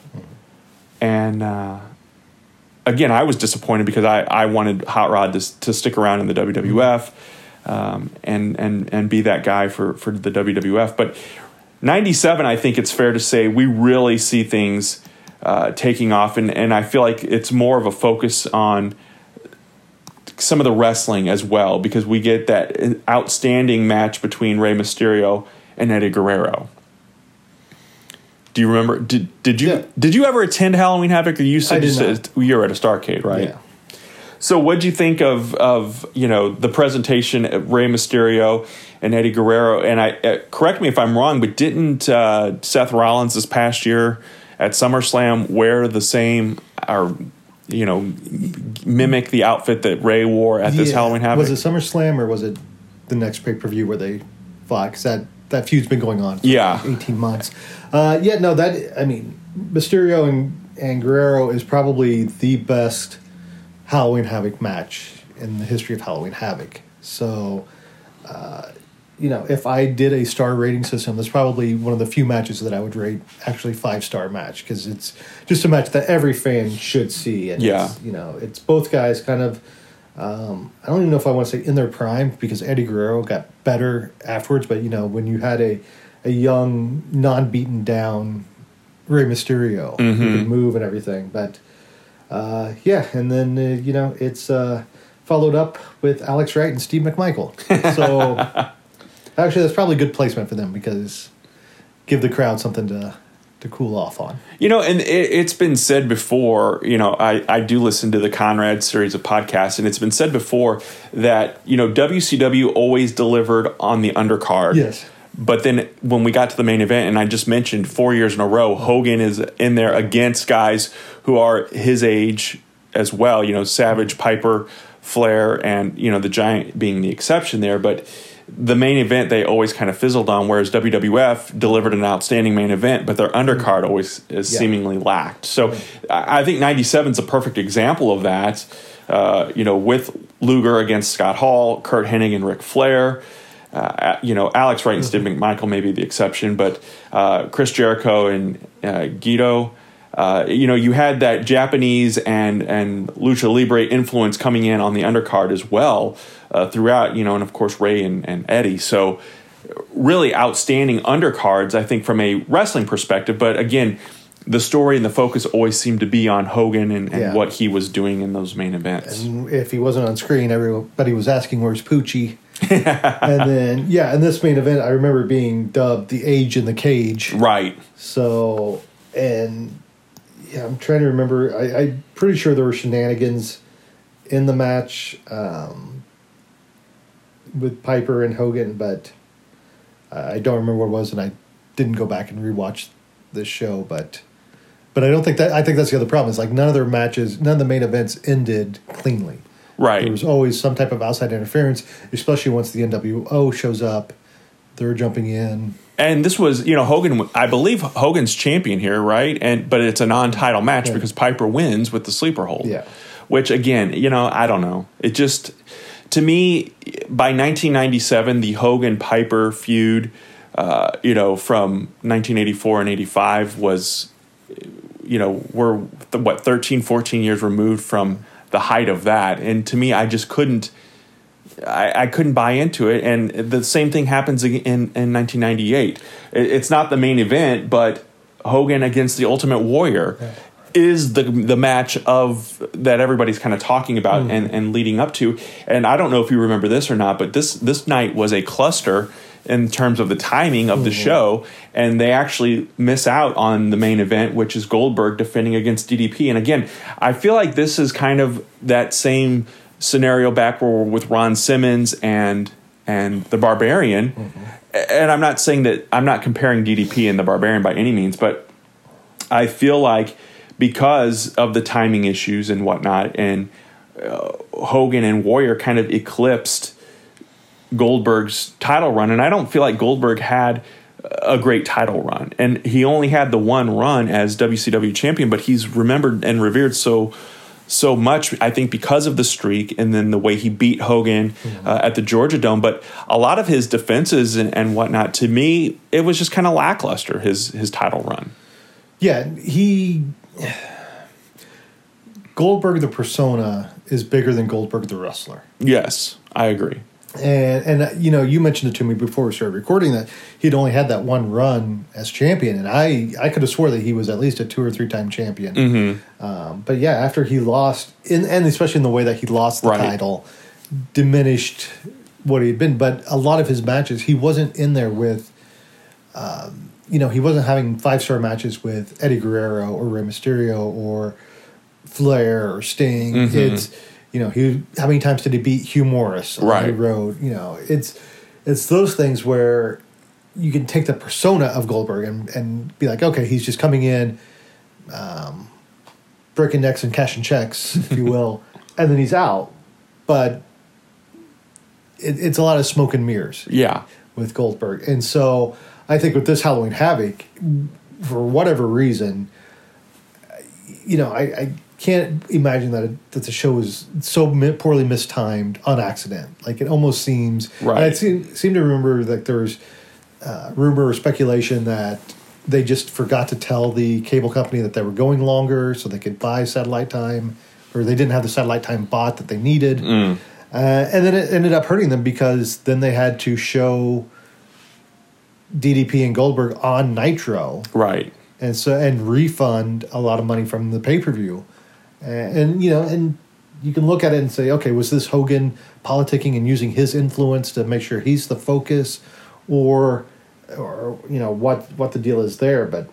And uh, again, I was disappointed because I, I wanted Hot Rod to, to stick around in the W W F um, and, and, and be that guy for, for the W W F. But ninety-seven, I think it's fair to say we really see things uh, taking off. And, and I feel like it's more of a focus on some of the wrestling as well, because we get that outstanding match between Rey Mysterio and Eddie Guerrero. Do you remember? Did did you yeah. did you ever attend Halloween Havoc? Or you said, you, not. said you were at a Starrcade, right? Yeah. So what did you think of of you know the presentation of Rey Mysterio and Eddie Guerrero? And I uh, correct me if I'm wrong, but didn't uh, Seth Rollins this past year at SummerSlam wear the same or you know mimic the outfit that Rey wore at this yeah. Halloween Havoc? Was it SummerSlam or was it the next pay per view where they fought? Because that that feud's been going on for yeah. like eighteen months. Uh, yeah, no, that I mean, Mysterio and, and Guerrero is probably the best Halloween Havoc match in the history of Halloween Havoc. So, uh, you know, if I did a star rating system, that's probably one of the few matches that I would rate actually five star match, because it's just a match that every fan should see. And Yeah. it's, you know, it's both guys kind of. Um, I don't even know if I want to say in their prime, because Eddie Guerrero got better afterwards. But you know, when you had a a young, non beaten down Rey Mysterio Mm-hmm. who could move and everything, but uh, yeah, and then uh, you know it's uh, followed up with Alex Wright and Steve McMichael. So actually, that's probably good placement for them, because give the crowd something to to cool off on. You know, and it, it's been said before, you know, I, I do listen to the Conrad series of podcasts, and it's been said before that, you know, W C W always delivered on the undercard. Yes. But then when we got to the main event, and I just mentioned four years in a row, Hogan is in there against guys who are his age as well, you know, Savage, Piper, Flair, and, you know, the Giant being the exception there. But the main event they always kind of fizzled on, whereas W W F delivered an outstanding main event, but their undercard always is Yeah. seemingly lacked. So I I think ninety-seven is a perfect example of that, uh, you know, with Luger against Scott Hall, Kurt Hennig and Ric Flair. Uh, you know, Alex Wright and Steve McMichael may be the exception, but uh, Chris Jericho and uh, Guido. Uh, you know, you had that Japanese and, and Lucha Libre influence coming in on the undercard as well uh, throughout, you know, and of course Ray and, and Eddie. So really outstanding undercards, I think, from a wrestling perspective. But again, the story and the focus always seemed to be on Hogan and, and Yeah. what he was doing in those main events. And if he wasn't on screen, everybody was asking, where's Poochie? And then, yeah, in this main event, I remember being dubbed the Age in the Cage. Right. So, and yeah, I'm trying to remember. I, I'm pretty sure there were shenanigans in the match um, with Piper and Hogan, but I don't remember what it was, and I didn't go back and rewatch this show. But, but I don't think that. I think that's the other problem. Is like none of their matches, none of the main events ended cleanly. Right. There was always some type of outside interference, especially once the N W O shows up. They're jumping in. And this was, you know, Hogan, I believe Hogan's champion here, right? And but it's a non-title match Yeah. because Piper wins with the sleeper hold. Yeah. Which, again, you know, I don't know. It just, to me, by nineteen ninety-seven, the Hogan-Piper feud, uh, you know, from nineteen eighty-four and eighty-five was, you know, we're, what, thirteen, fourteen years removed from the height of that. And to me, I just couldn't, I, I couldn't buy into it. And the same thing happens in, in nineteen ninety-eight. It, it's not the main event, but Hogan against the Ultimate Warrior Yeah. is the the match of that everybody's kind of talking about Mm. and, and leading up to. And I don't know if you remember this or not, but this this night was a cluster in terms of the timing of the Mm-hmm. show, and they actually miss out on the main event, which is Goldberg defending against D D P. And again, I feel like this is kind of that same scenario back where we're with Ron Simmons and and the Barbarian. Mm-hmm. And I'm not saying that I'm not comparing D D P and the Barbarian by any means, but I feel like because of the timing issues and whatnot, and uh, Hogan and Warrior kind of eclipsed Goldberg's title run, and I don't feel like Goldberg had a great title run, and he only had the one run as W C W champion, but he's remembered and revered so so much, I think, because of the streak and then the way he beat Hogan Mm-hmm. uh, at the Georgia Dome. But a lot of his defenses and, and whatnot, to me, it was just kind of lackluster, his his title run. Yeah, he Goldberg the persona is bigger than Goldberg the wrestler. Yes, I agree. And and uh, you know, you mentioned it to me before we started recording that he'd only had that one run as champion, and I I could have swore that he was at least a two or three time champion. Mm-hmm. Um, but yeah, after he lost, in, and especially in the way that he lost the Right. title, diminished what he had been. But a lot of his matches, he wasn't in there with. Um, you know, he wasn't having five star matches with Eddie Guerrero or Rey Mysterio or Flair or Sting. Mm-hmm. It's, you know, he how many times did he beat Hugh Morris on Right. the road? You know, it's it's those things where you can take the persona of Goldberg and, and be like, okay, he's just coming in, um, breaking necks and cashing checks, if you will, and then he's out. But it, it's a lot of smoke and mirrors Yeah. with Goldberg. And so I think with this Halloween Havoc, for whatever reason, you know, I, I can't imagine that it, that the show was so mi- poorly mistimed on accident. Like it almost seems. Right. I seem, seem to remember that there was uh, rumor or speculation that they just forgot to tell the cable company that they were going longer so they could buy satellite time, or they didn't have the satellite time bot that they needed. Mm. Uh, and then it ended up hurting them because then they had to show D D P and Goldberg on Nitro. Right. And so and refund a lot of money from the pay-per-view. And, and you know, and you can look at it and say, okay, was this Hogan politicking and using his influence to make sure he's the focus, or or you know what what the deal is there? But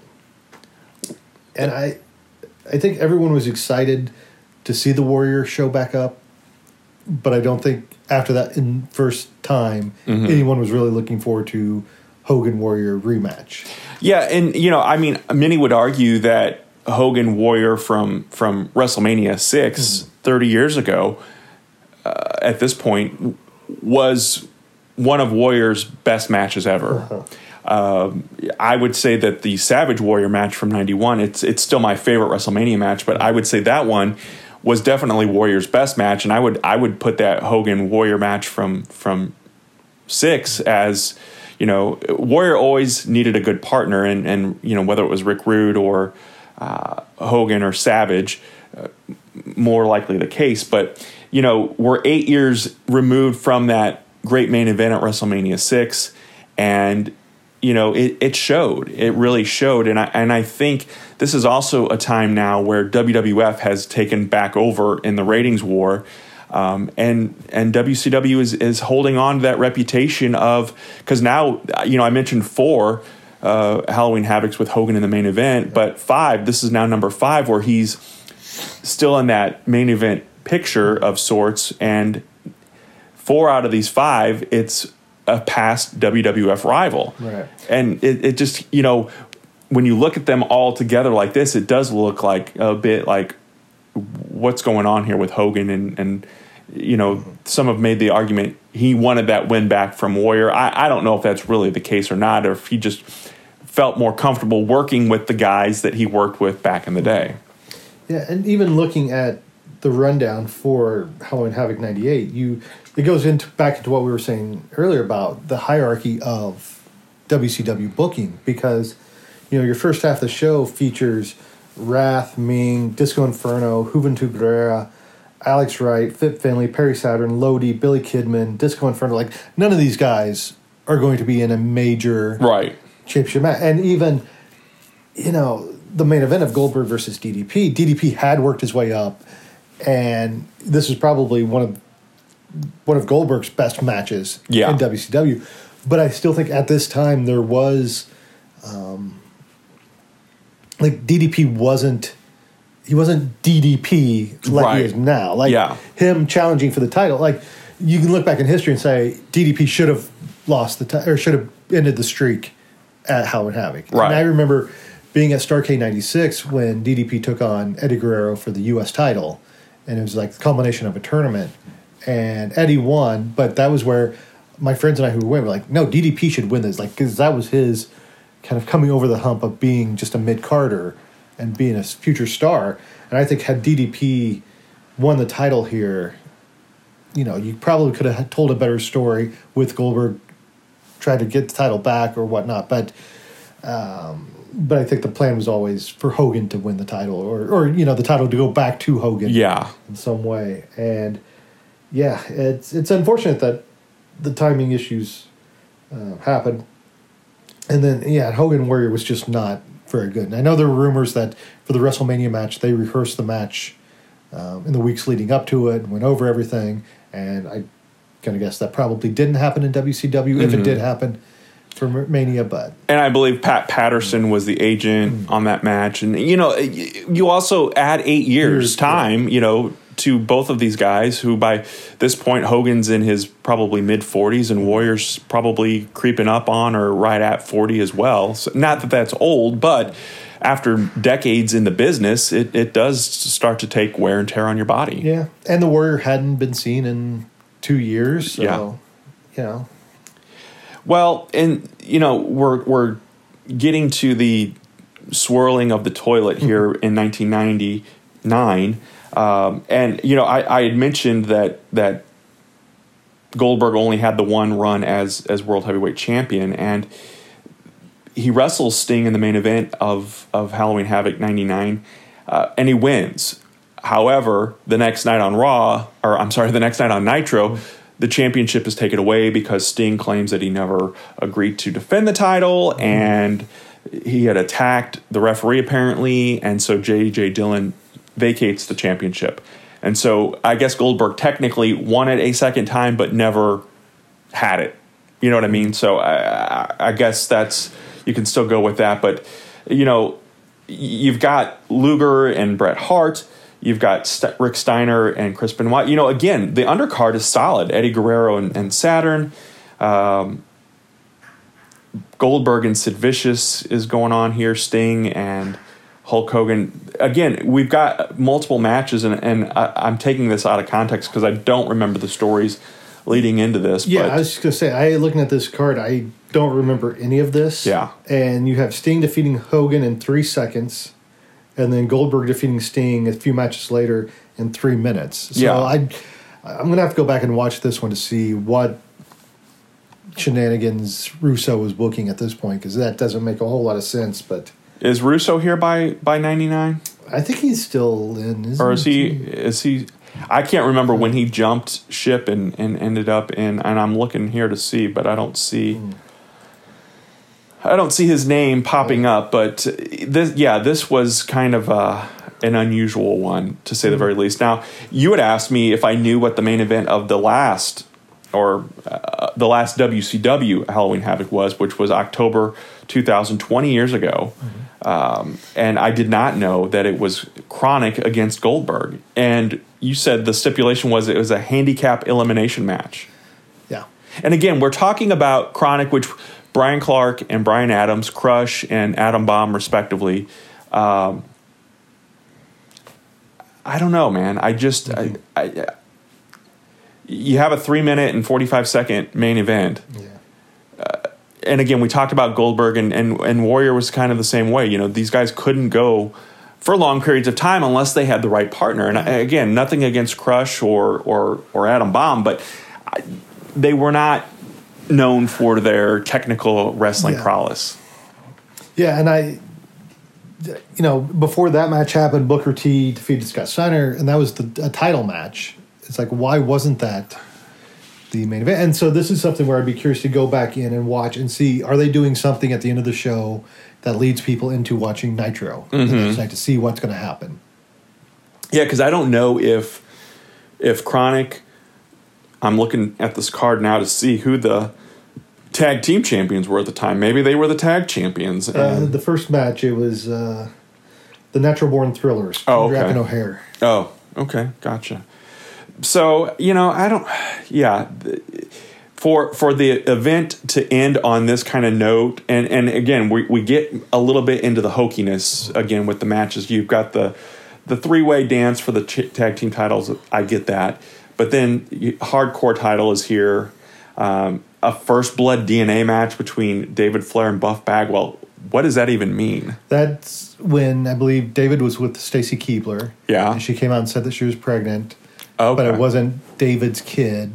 and I I think everyone was excited to see the Warrior show back up, but I don't think after that in first time Mm-hmm. anyone was really looking forward to Hogan Warrior rematch. Yeah, and you know, I mean, many would argue that Hogan Warrior from from WrestleMania six mm-hmm. thirty years ago, uh, at this point, was one of Warrior's best matches ever. Uh-huh. Um, I would say that the Savage Warrior match from ninety-one, it's it's still my favorite WrestleMania match, but I would say that one was definitely Warrior's best match, and I would I would put that Hogan Warrior match from from six as, you know, Warrior always needed a good partner, and, and you know, whether it was Rick Rude or uh, Hogan or Savage, uh, more likely the case. But, you know, we're eight years removed from that great main event at WrestleMania six, and, you know, it, it showed. It really showed. And I, and I think this is also a time now where W W F has taken back over in the ratings war. Um, and and W C W is, is holding on to that reputation of, because now, you know, I mentioned four uh, Halloween Havocs with Hogan in the main event, but five, this is now number five where he's still in that main event picture of sorts, and four out of these five, it's a past W W F rival. Right. And it, it just, you know, when you look at them all together like this, it does look like a bit like what's going on here with Hogan, and, and you know, some have made the argument he wanted that win back from Warrior. I, I don't know if that's really the case or not, or if he just felt more comfortable working with the guys that he worked with back in the day. Yeah, and even looking at the rundown for Halloween Havoc ninety-eight, you it goes into back into what we were saying earlier about the hierarchy of W C W booking, because you know your first half of the show features Wrath, Ming, Disco Inferno, Juventud Guerrera, Alex Wright, Fit Finlay, Perry Saturn, Lodi, Billy Kidman, Disco Inferno. Like, none of these guys are going to be in a major right championship match. And even, you know, the main event of Goldberg versus D D P, D D P had worked his way up, and this is probably one of one of Goldberg's best matches yeah. in W C W. But I still think at this time there was, um, like, D D P wasn't, he wasn't D D P like right. he is now. Like, yeah. him challenging for the title. Like, you can look back in history and say D D P should have lost the title, or should have ended the streak at Halloween Havoc. Right. And I remember being at Starrcade ninety-six when D D P took on Eddie Guerrero for the U S title, and it was like the culmination of a tournament, and Eddie won, but that was where my friends and I who were were like, no, D D P should win this, like, because that was his kind of coming over the hump of being just a mid-carder and being a future star. And I think had D D P won the title here, you know, you probably could have told a better story with Goldberg trying to get the title back or whatnot. But um, but I think the plan was always for Hogan to win the title, or, or you know, the title to go back to Hogan yeah. in some way. And, yeah, it's it's unfortunate that the timing issues uh, happened. And then, yeah, Hogan Warrior was just not very good. And I know there were rumors that for the WrestleMania match, they rehearsed the match um, in the weeks leading up to it and went over everything. And I kind of guess that probably didn't happen in W C W, mm-hmm. if it did happen for Mania. But and I believe Pat Patterson was the agent mm-hmm. on that match. And, you know, you also add eight years, years time, yeah. you know, to both of these guys who by this point Hogan's in his probably mid forties and Warrior's probably creeping up on or right at forty as well. So not that that's old, but after decades in the business, it, it does start to take wear and tear on your body. Yeah, and the Warrior hadn't been seen in two years, so, yeah. you know. Well, and, you know, we're we're getting to the swirling of the toilet here in nineteen ninety-nine. Um, and, you know, I, I had mentioned that that Goldberg only had the one run as as World Heavyweight Champion, and he wrestles Sting in the main event of, of Halloween Havoc ninety-nine, uh, and he wins. However, the next night on Raw, or I'm sorry, the next night on Nitro, the championship is taken away because Sting claims that he never agreed to defend the title, and he had attacked the referee apparently, and so J J. Dillon vacates the championship. And so I guess Goldberg technically won it a second time, but never had it. You know what I mean? So I, I guess that's, you can still go with that. But, you know, you've got Luger and Bret Hart. You've got St- Rick Steiner and Chris Benoit. You know, again, the undercard is solid. Eddie Guerrero and, and Saturn. Um, Goldberg and Sid Vicious is going on here. Sting and Hulk Hogan. Again, we've got multiple matches, and, and I, I'm taking this out of context because I don't remember the stories leading into this. Yeah, but I was just going to say, I looking at this card, I don't remember any of this. Yeah. And you have Sting defeating Hogan in three seconds, and then Goldberg defeating Sting a few matches later in three minutes. So yeah. I, I'm going to have to go back and watch this one to see what shenanigans Russo was booking at this point, because that doesn't make a whole lot of sense, but... Is Russo here by by ninety-nine? I think he's still in. Isn't or is he? he? Is he? I can't remember when he jumped ship and, and ended up in. And I'm looking here to see, but I don't see. Hmm. I don't see his name popping up. But this, yeah, this was kind of uh, an unusual one, to say the very least. Now, you had asked me if I knew what the main event of the last or uh, the last W C W Halloween Havoc was, which was October two thousand, twenty years ago. Mm-hmm. Um, and I did not know that it was Chronic against Goldberg. And you said the stipulation was it was a handicap elimination match. Yeah. And again, we're talking about Chronic, which Brian Clark and Brian Adams, Crush and Adam Bomb, respectively. Um, I don't know, man. I just... Mm-hmm. I, I, you have a three-minute and forty-five second main event. Yeah. Uh, and again, we talked about Goldberg, and, and, and Warrior was kind of the same way. You know, these guys couldn't go for long periods of time unless they had the right partner. And again, nothing against Crush or or, or Adam Bomb, but I, they were not known for their technical wrestling yeah. prowess. Yeah, and I, you know, before that match happened, Booker T defeated Scott Steiner, and that was the a title match. It's like, why wasn't that the main event? And so this is something where I'd be curious to go back in and watch and see, are they doing something at the end of the show that leads people into watching Nitro mm-hmm. the next night to see what's going to happen? Yeah, because I don't know if if Chronic, I'm looking at this card now to see who the tag team champions were at the time. Maybe they were the tag champions. Uh, the first match, it was uh, the Natural Born Thrillers, oh, okay. Drac and O'Hare. Oh, okay, gotcha. So, you know, I don't, yeah, for for the event to end on this kind of note, and, and again, we, we get a little bit into the hokiness, again, with the matches. You've got the, the three-way dance for the ch- tag team titles, I get that, but then hardcore title is here, um, a First Blood D N A match between David Flair and Buff Bagwell. What does that even mean? That's when, I believe, David was with Stacy Keibler. Yeah. And she came out and said that she was pregnant. Okay. But it wasn't David's kid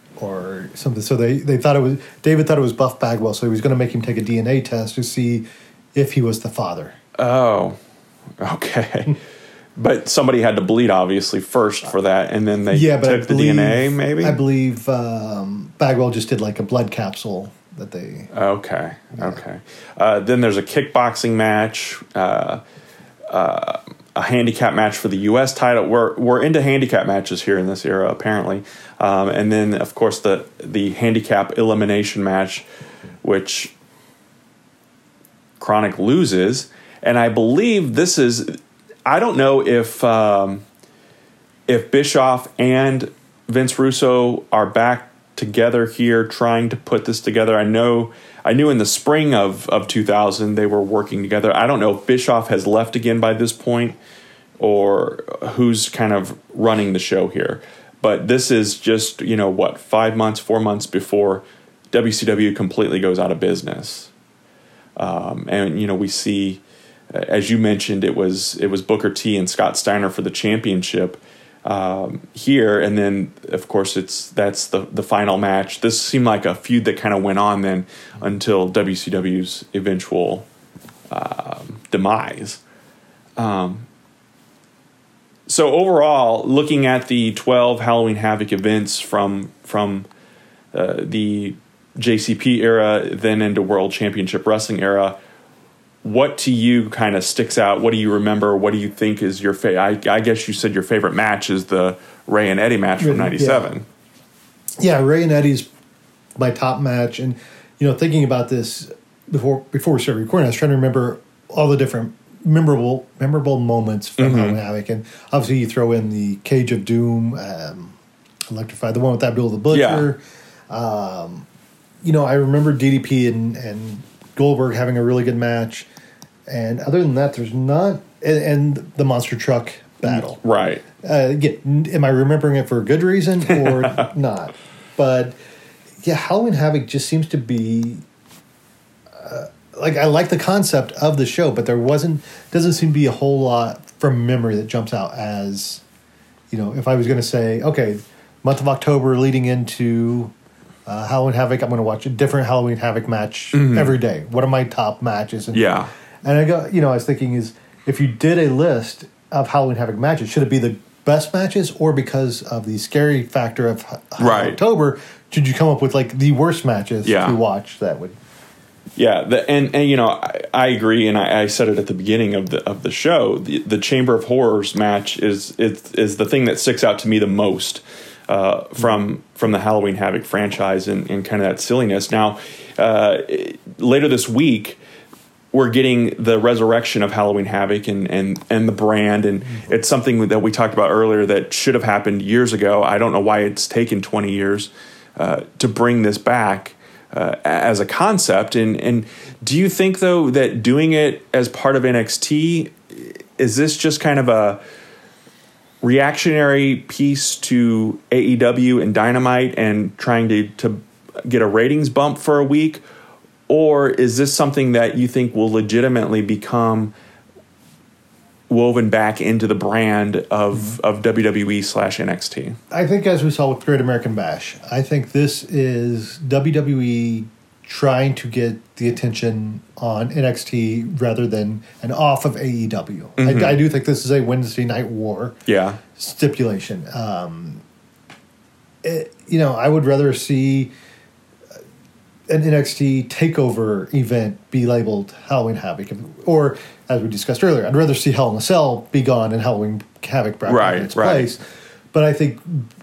or something. So they, they thought it was, David thought it was Buff Bagwell, so he was going to make him take a D N A test to see if he was the father. Oh, okay. But somebody had to bleed, obviously, first for that, and then they yeah, but took I the believe, D N A, maybe? I believe um, Bagwell just did like a blood capsule that they... Okay, yeah. okay. Uh, then there's a kickboxing match, uh, uh, a handicap match for the U S title. We're we're into handicap matches here in this era, apparently. Um, and then, of course, the the handicap elimination match, which Chronic loses. And I believe this is... I don't know if um, if Bischoff and Vince Russo are back together here trying to put this together. I know I knew in the spring of, of two thousand they were working together. I don't know if Bischoff has left again by this point or who's kind of running the show here. But this is just, you know, what, five months, four months before W C W completely goes out of business. Um, and, you know, we see as you mentioned, it was it was Booker T and Scott Steiner for the championship um, here, and then of course it's that's the the final match. This seemed like a feud that kind of went on then until W C W's eventual um, demise. Um, so overall, looking at the twelve Halloween Havoc events from from uh, the J C P era, then into World Championship Wrestling era, what to you kind of sticks out? What do you remember? What do you think is your favorite? I, I guess you said your favorite match is the Ray and Eddie match from ninety-seven. Yeah. yeah, Ray and Eddie's my top match. And, you know, thinking about this before before we started recording, I was trying to remember all the different memorable memorable moments from mm-hmm. Halloween Havoc. And obviously you throw in the Cage of Doom, um, Electrified, the one with Abdul the Butcher. Yeah. Um, you know, I remember D D P and, and Goldberg having a really good match. And other than that, there's not... And, and the Monster Truck battle. Right. Uh, again, am I remembering it for a good reason or not? But, yeah, Halloween Havoc just seems to be... Uh, like, I like the concept of the show, but there wasn't... doesn't seem to be a whole lot from memory that jumps out as... You know, if I was going to say, okay, month of October leading into... Uh, Halloween Havoc, I'm going to watch a different Halloween Havoc match mm-hmm. every day. What are my top matches? And, yeah. And I go, you know, I was thinking is if you did a list of Halloween Havoc matches, should it be the best matches or because of the scary factor of right. October, should you come up with like the worst matches yeah. to watch that would? Yeah. The, and, and, you know, I, I agree. And I, I said it at the beginning of the, of the show, the, the Chamber of Horrors match is, is, is the thing that sticks out to me the most. Uh, from from the Halloween Havoc franchise and, and kind of that silliness. Now, uh, later this week, we're getting the resurrection of Halloween Havoc and, and, and the brand, and it's something that we talked about earlier that should have happened years ago. I don't know why it's taken twenty years uh, to bring this back uh, as a concept. And, and do you think, though, that doing it as part of N X T, is this just kind of a reactionary piece to A E W and Dynamite and trying to, to get a ratings bump for a week? Or is this something that you think will legitimately become woven back into the brand of, mm-hmm. of W W E slash N X T? I think as we saw with Great American Bash, I think this is W W E trying to get the attention on N X T rather than an off of A E W. Mm-hmm. I, I do think this is a Wednesday Night War yeah. stipulation. Um, it, you know, I would rather see an N X T takeover event be labeled Halloween Havoc. Or, as we discussed earlier, I'd rather see Hell in a Cell be gone and Halloween Havoc back right, in its right. place. But I think,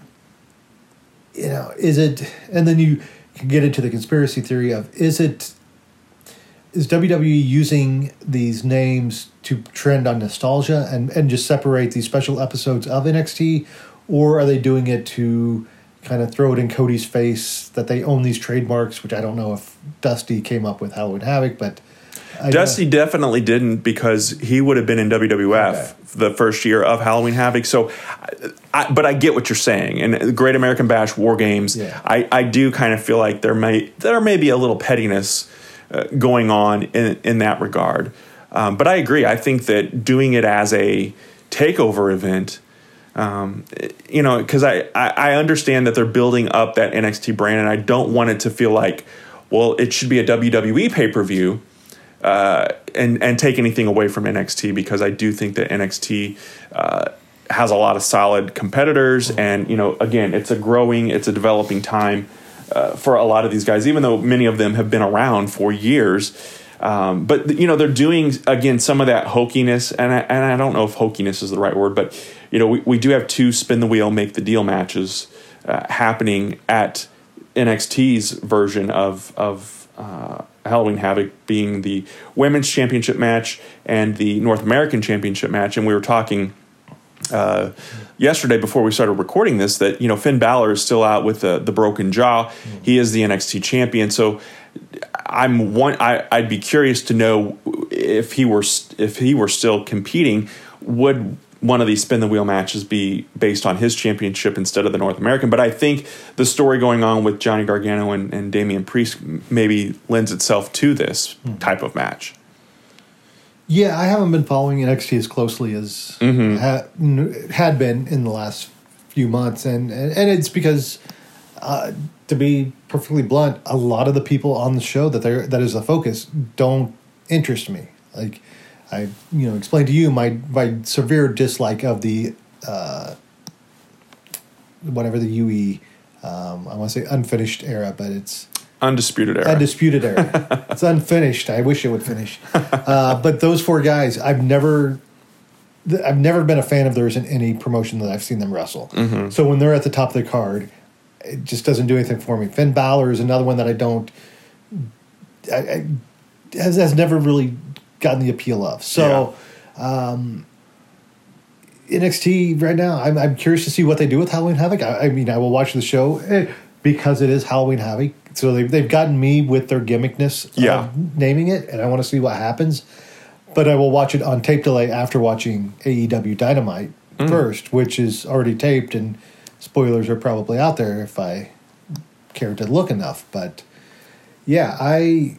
you know, is it... And then you... can get into the conspiracy theory of is it is W W E using these names to trend on nostalgia and, and just separate these special episodes of N X T, or are they doing it to kind of throw it in Cody's face that they own these trademarks, which I don't know if Dusty came up with Halloween Havoc, but I Dusty know. definitely didn't because he would have been in W W F okay. the first year of Halloween Havoc. So, I, but I get what you're saying. And Great American Bash, War Games, yeah. I, I do kind of feel like there may there may be a little pettiness uh, going on in, in that regard. Um, but I agree. I think that doing it as a takeover event, um, you know, because I, I, I understand that they're building up that N X T brand, and I don't want it to feel like, well, it should be a W W E pay-per-view. Uh, and, and take anything away from N X T because I do think that N X T uh, has a lot of solid competitors. And, you know, again, it's a growing, it's a developing time uh, for a lot of these guys, even though many of them have been around for years. Um, but, you know, they're doing, again, some of that hokiness. And I, and I don't know if hokiness is the right word, but, you know, we, we do have two spin the wheel, make the deal matches uh, happening at N X T's version of, of uh, Halloween Havoc, being the Women's Championship match and the North American Championship match. And we were talking uh, yesterday before we started recording this that, you know, Finn Balor is still out with the, the broken jaw. He is the N X T champion. So I'm one, I, I'd be curious to know if he were if he were still competing, would one of these spin the wheel matches be based on his championship instead of the North American? But I think the story going on with Johnny Gargano and, and Damian Priest maybe lends itself to this type of match. Yeah, I haven't been following N X T as closely as Mm-hmm. ha- n- had been in the last few months, and and, and it's because, uh, to be perfectly blunt, a lot of the people on the show that they that is the focus don't interest me. Like I, you know, explained to you my my severe dislike of the uh, whatever the U E. Um, I want to say unfinished era, but it's Undisputed Era. Undisputed Era. It's unfinished. I wish it would finish. Uh, but those four guys, I've never, th- I've never been a fan of theirs in any promotion that I've seen them wrestle. Mm-hmm. So when they're at the top of the card, it just doesn't do anything for me. Finn Balor is another one that I don't, I, I has, has never really gotten the appeal of. So um, N X T right now, I'm, I'm curious to see what they do with Halloween Havoc. I, I mean, I will watch the show eh, because it is Halloween Havoc. So they've, they've gotten me with their gimmickness Yeah. of naming it, and I want to see what happens. But I will watch it on tape delay after watching A E W Dynamite Mm. first, which is already taped, and spoilers are probably out there if I care to look enough. But yeah, I,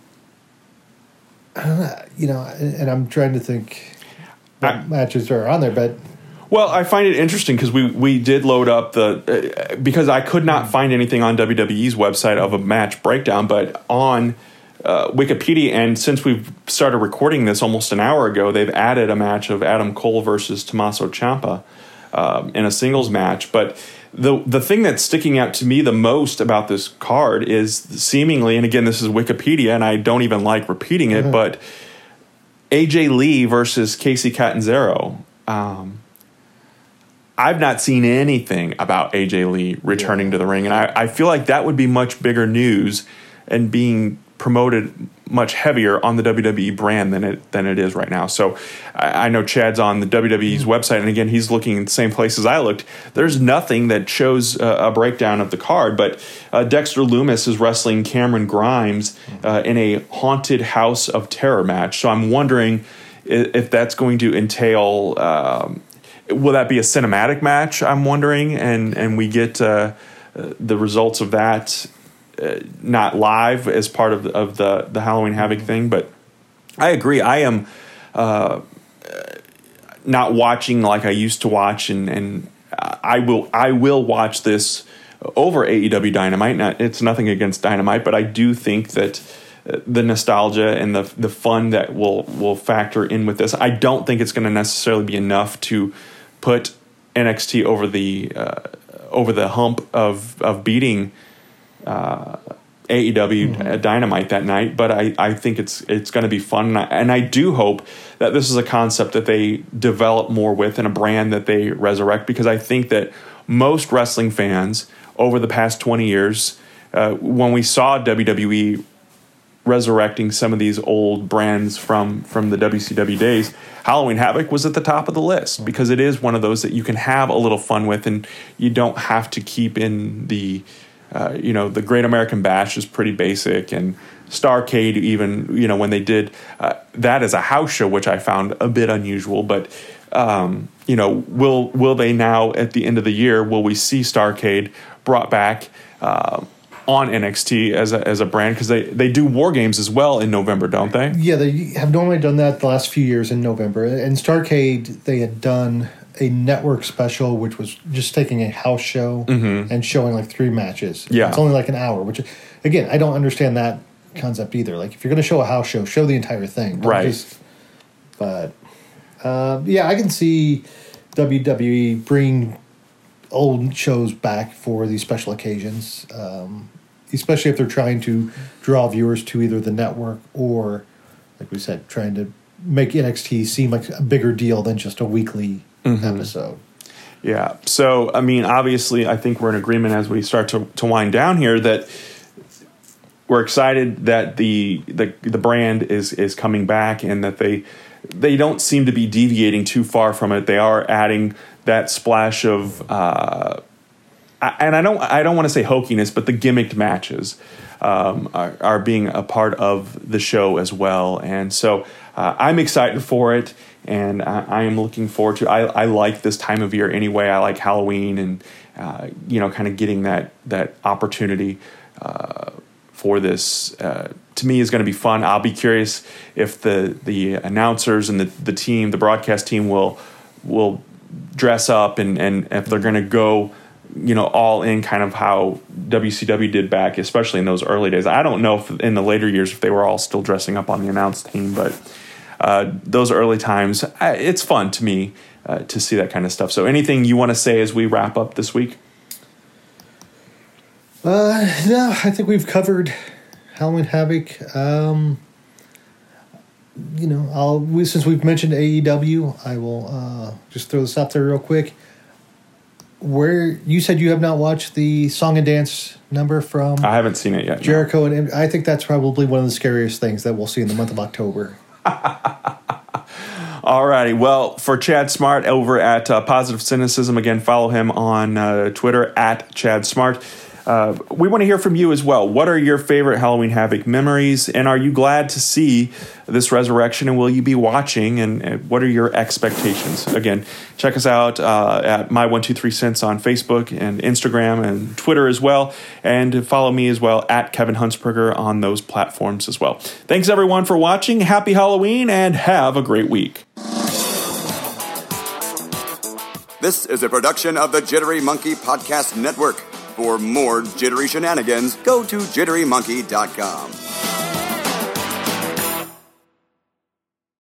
I don't know, you know, and, and I'm trying to think what I- matches are on there, but Well, I find it interesting because we, we did load up the uh, because I could not find anything on W W E's website of a match breakdown, but on uh, Wikipedia, and since we've started recording this almost an hour ago, they've added a match of Adam Cole versus Tommaso Ciampa um, in a singles match. But the the thing that's sticking out to me the most about this card is seemingly, and again, this is Wikipedia, and I don't even like repeating it, but A J Lee versus Casey Catanzaro. Um, I've not seen anything about A J Lee returning to the ring, and I, I feel like that would be much bigger news and being promoted much heavier on the W W E brand than it than it is right now. So I, I know Chad's on the W W E's website, and again, he's looking in the same place as I looked. There's nothing that shows a, a breakdown of the card, but uh, Dexter Lumis is wrestling Cameron Grimes uh, in a Haunted House of Terror match. So I'm wondering if, if that's going to entail... Um, will that be a cinematic match, I'm wondering, and and we get uh, uh, the results of that uh, not live as part of, of the, the Halloween Havoc thing. But I agree. I am uh, not watching like I used to watch, and, and I will I will watch this over A E W Dynamite. Not, it's nothing against Dynamite, but I do think that the nostalgia and the the fun that will will factor in with this. I don't think it's going to necessarily be enough to put N X T over the uh, over the hump of of beating uh, A E W mm-hmm. Dynamite that night. But I, I think it's it's going to be fun, and I, and I do hope that this is a concept that they develop more with and a brand that they resurrect, because I think that most wrestling fans over the past twenty years, uh, when we saw W W E resurrecting some of these old brands from from the W C W days, Halloween Havoc was at the top of the list because it is one of those that you can have a little fun with, and you don't have to keep in the uh, you know the Great American Bash is pretty basic, and Starrcade, even you know when they did uh, that as a house show, which I found a bit unusual, but um, you know will will they now at the end of the year, will we see Starrcade brought back uh, on N X T as a, as a brand, because they, they do War Games as well in November, don't they? Yeah, they have normally done that the last few years in November. In Starrcade, they had done a network special, which was just taking a house show Mm-hmm. and showing like three matches. Yeah. It's only like an hour, which, again, I don't understand that concept either. Like, if you're going to show a house show, show the entire thing. Don't Right. Just, but, uh, yeah, I can see W W E bring old shows back for these special occasions, um, especially if they're trying to draw viewers to either the network or, like we said, trying to make N X T seem like a bigger deal than just a weekly Mm-hmm. episode. Yeah. So, I mean, obviously, I think we're in agreement as we start to, to wind down here that we're excited that the the, the brand is is coming back, and that they they don't seem to be deviating too far from it. They are adding that splash of, uh, and I don't I don't want to say hokiness, but the gimmicked matches um, are, are being a part of the show as well. And so uh, I'm excited for it, and I, I am looking forward to. I, I like this time of year anyway. I like Halloween, and uh, you know, kind of getting that that opportunity uh, for this, uh, to me, is going to be fun. I'll be curious if the the announcers and the, the team, the broadcast team, will will dress up and, and if they're going to go, you know, all in, kind of how W C W did back, especially in those early days. I don't know if in the later years if they were all still dressing up on the announced team, but uh, those early times, I, it's fun to me uh, to see that kind of stuff. So anything you want to say as we wrap up this week? Uh, no, I think we've covered Halloween Havoc. Um, you know, I'll we, since we've mentioned A E W, I will uh, just throw this out there real quick. Where you said you have not watched the song and dance number from I haven't seen it yet. Jericho, no. and I think that's probably one of the scariest things that we'll see in the month of October. All righty. Well, for Chad Smart over at uh, Positive Cynicism, again, follow him on uh, Twitter at Chad Smart. Uh, we want to hear from you as well. What are your favorite Halloween Havoc memories? And are you glad to see this resurrection? And will you be watching? And, and what are your expectations? Again, check us out uh, at My one two three Cents on Facebook and Instagram and Twitter as well. And follow me as well at Kevin Huntsberger on those platforms as well. Thanks, everyone, for watching. Happy Halloween and have a great week. This is a production of the Jittery Monkey Podcast Network. For more jittery shenanigans, go to jittery monkey dot com.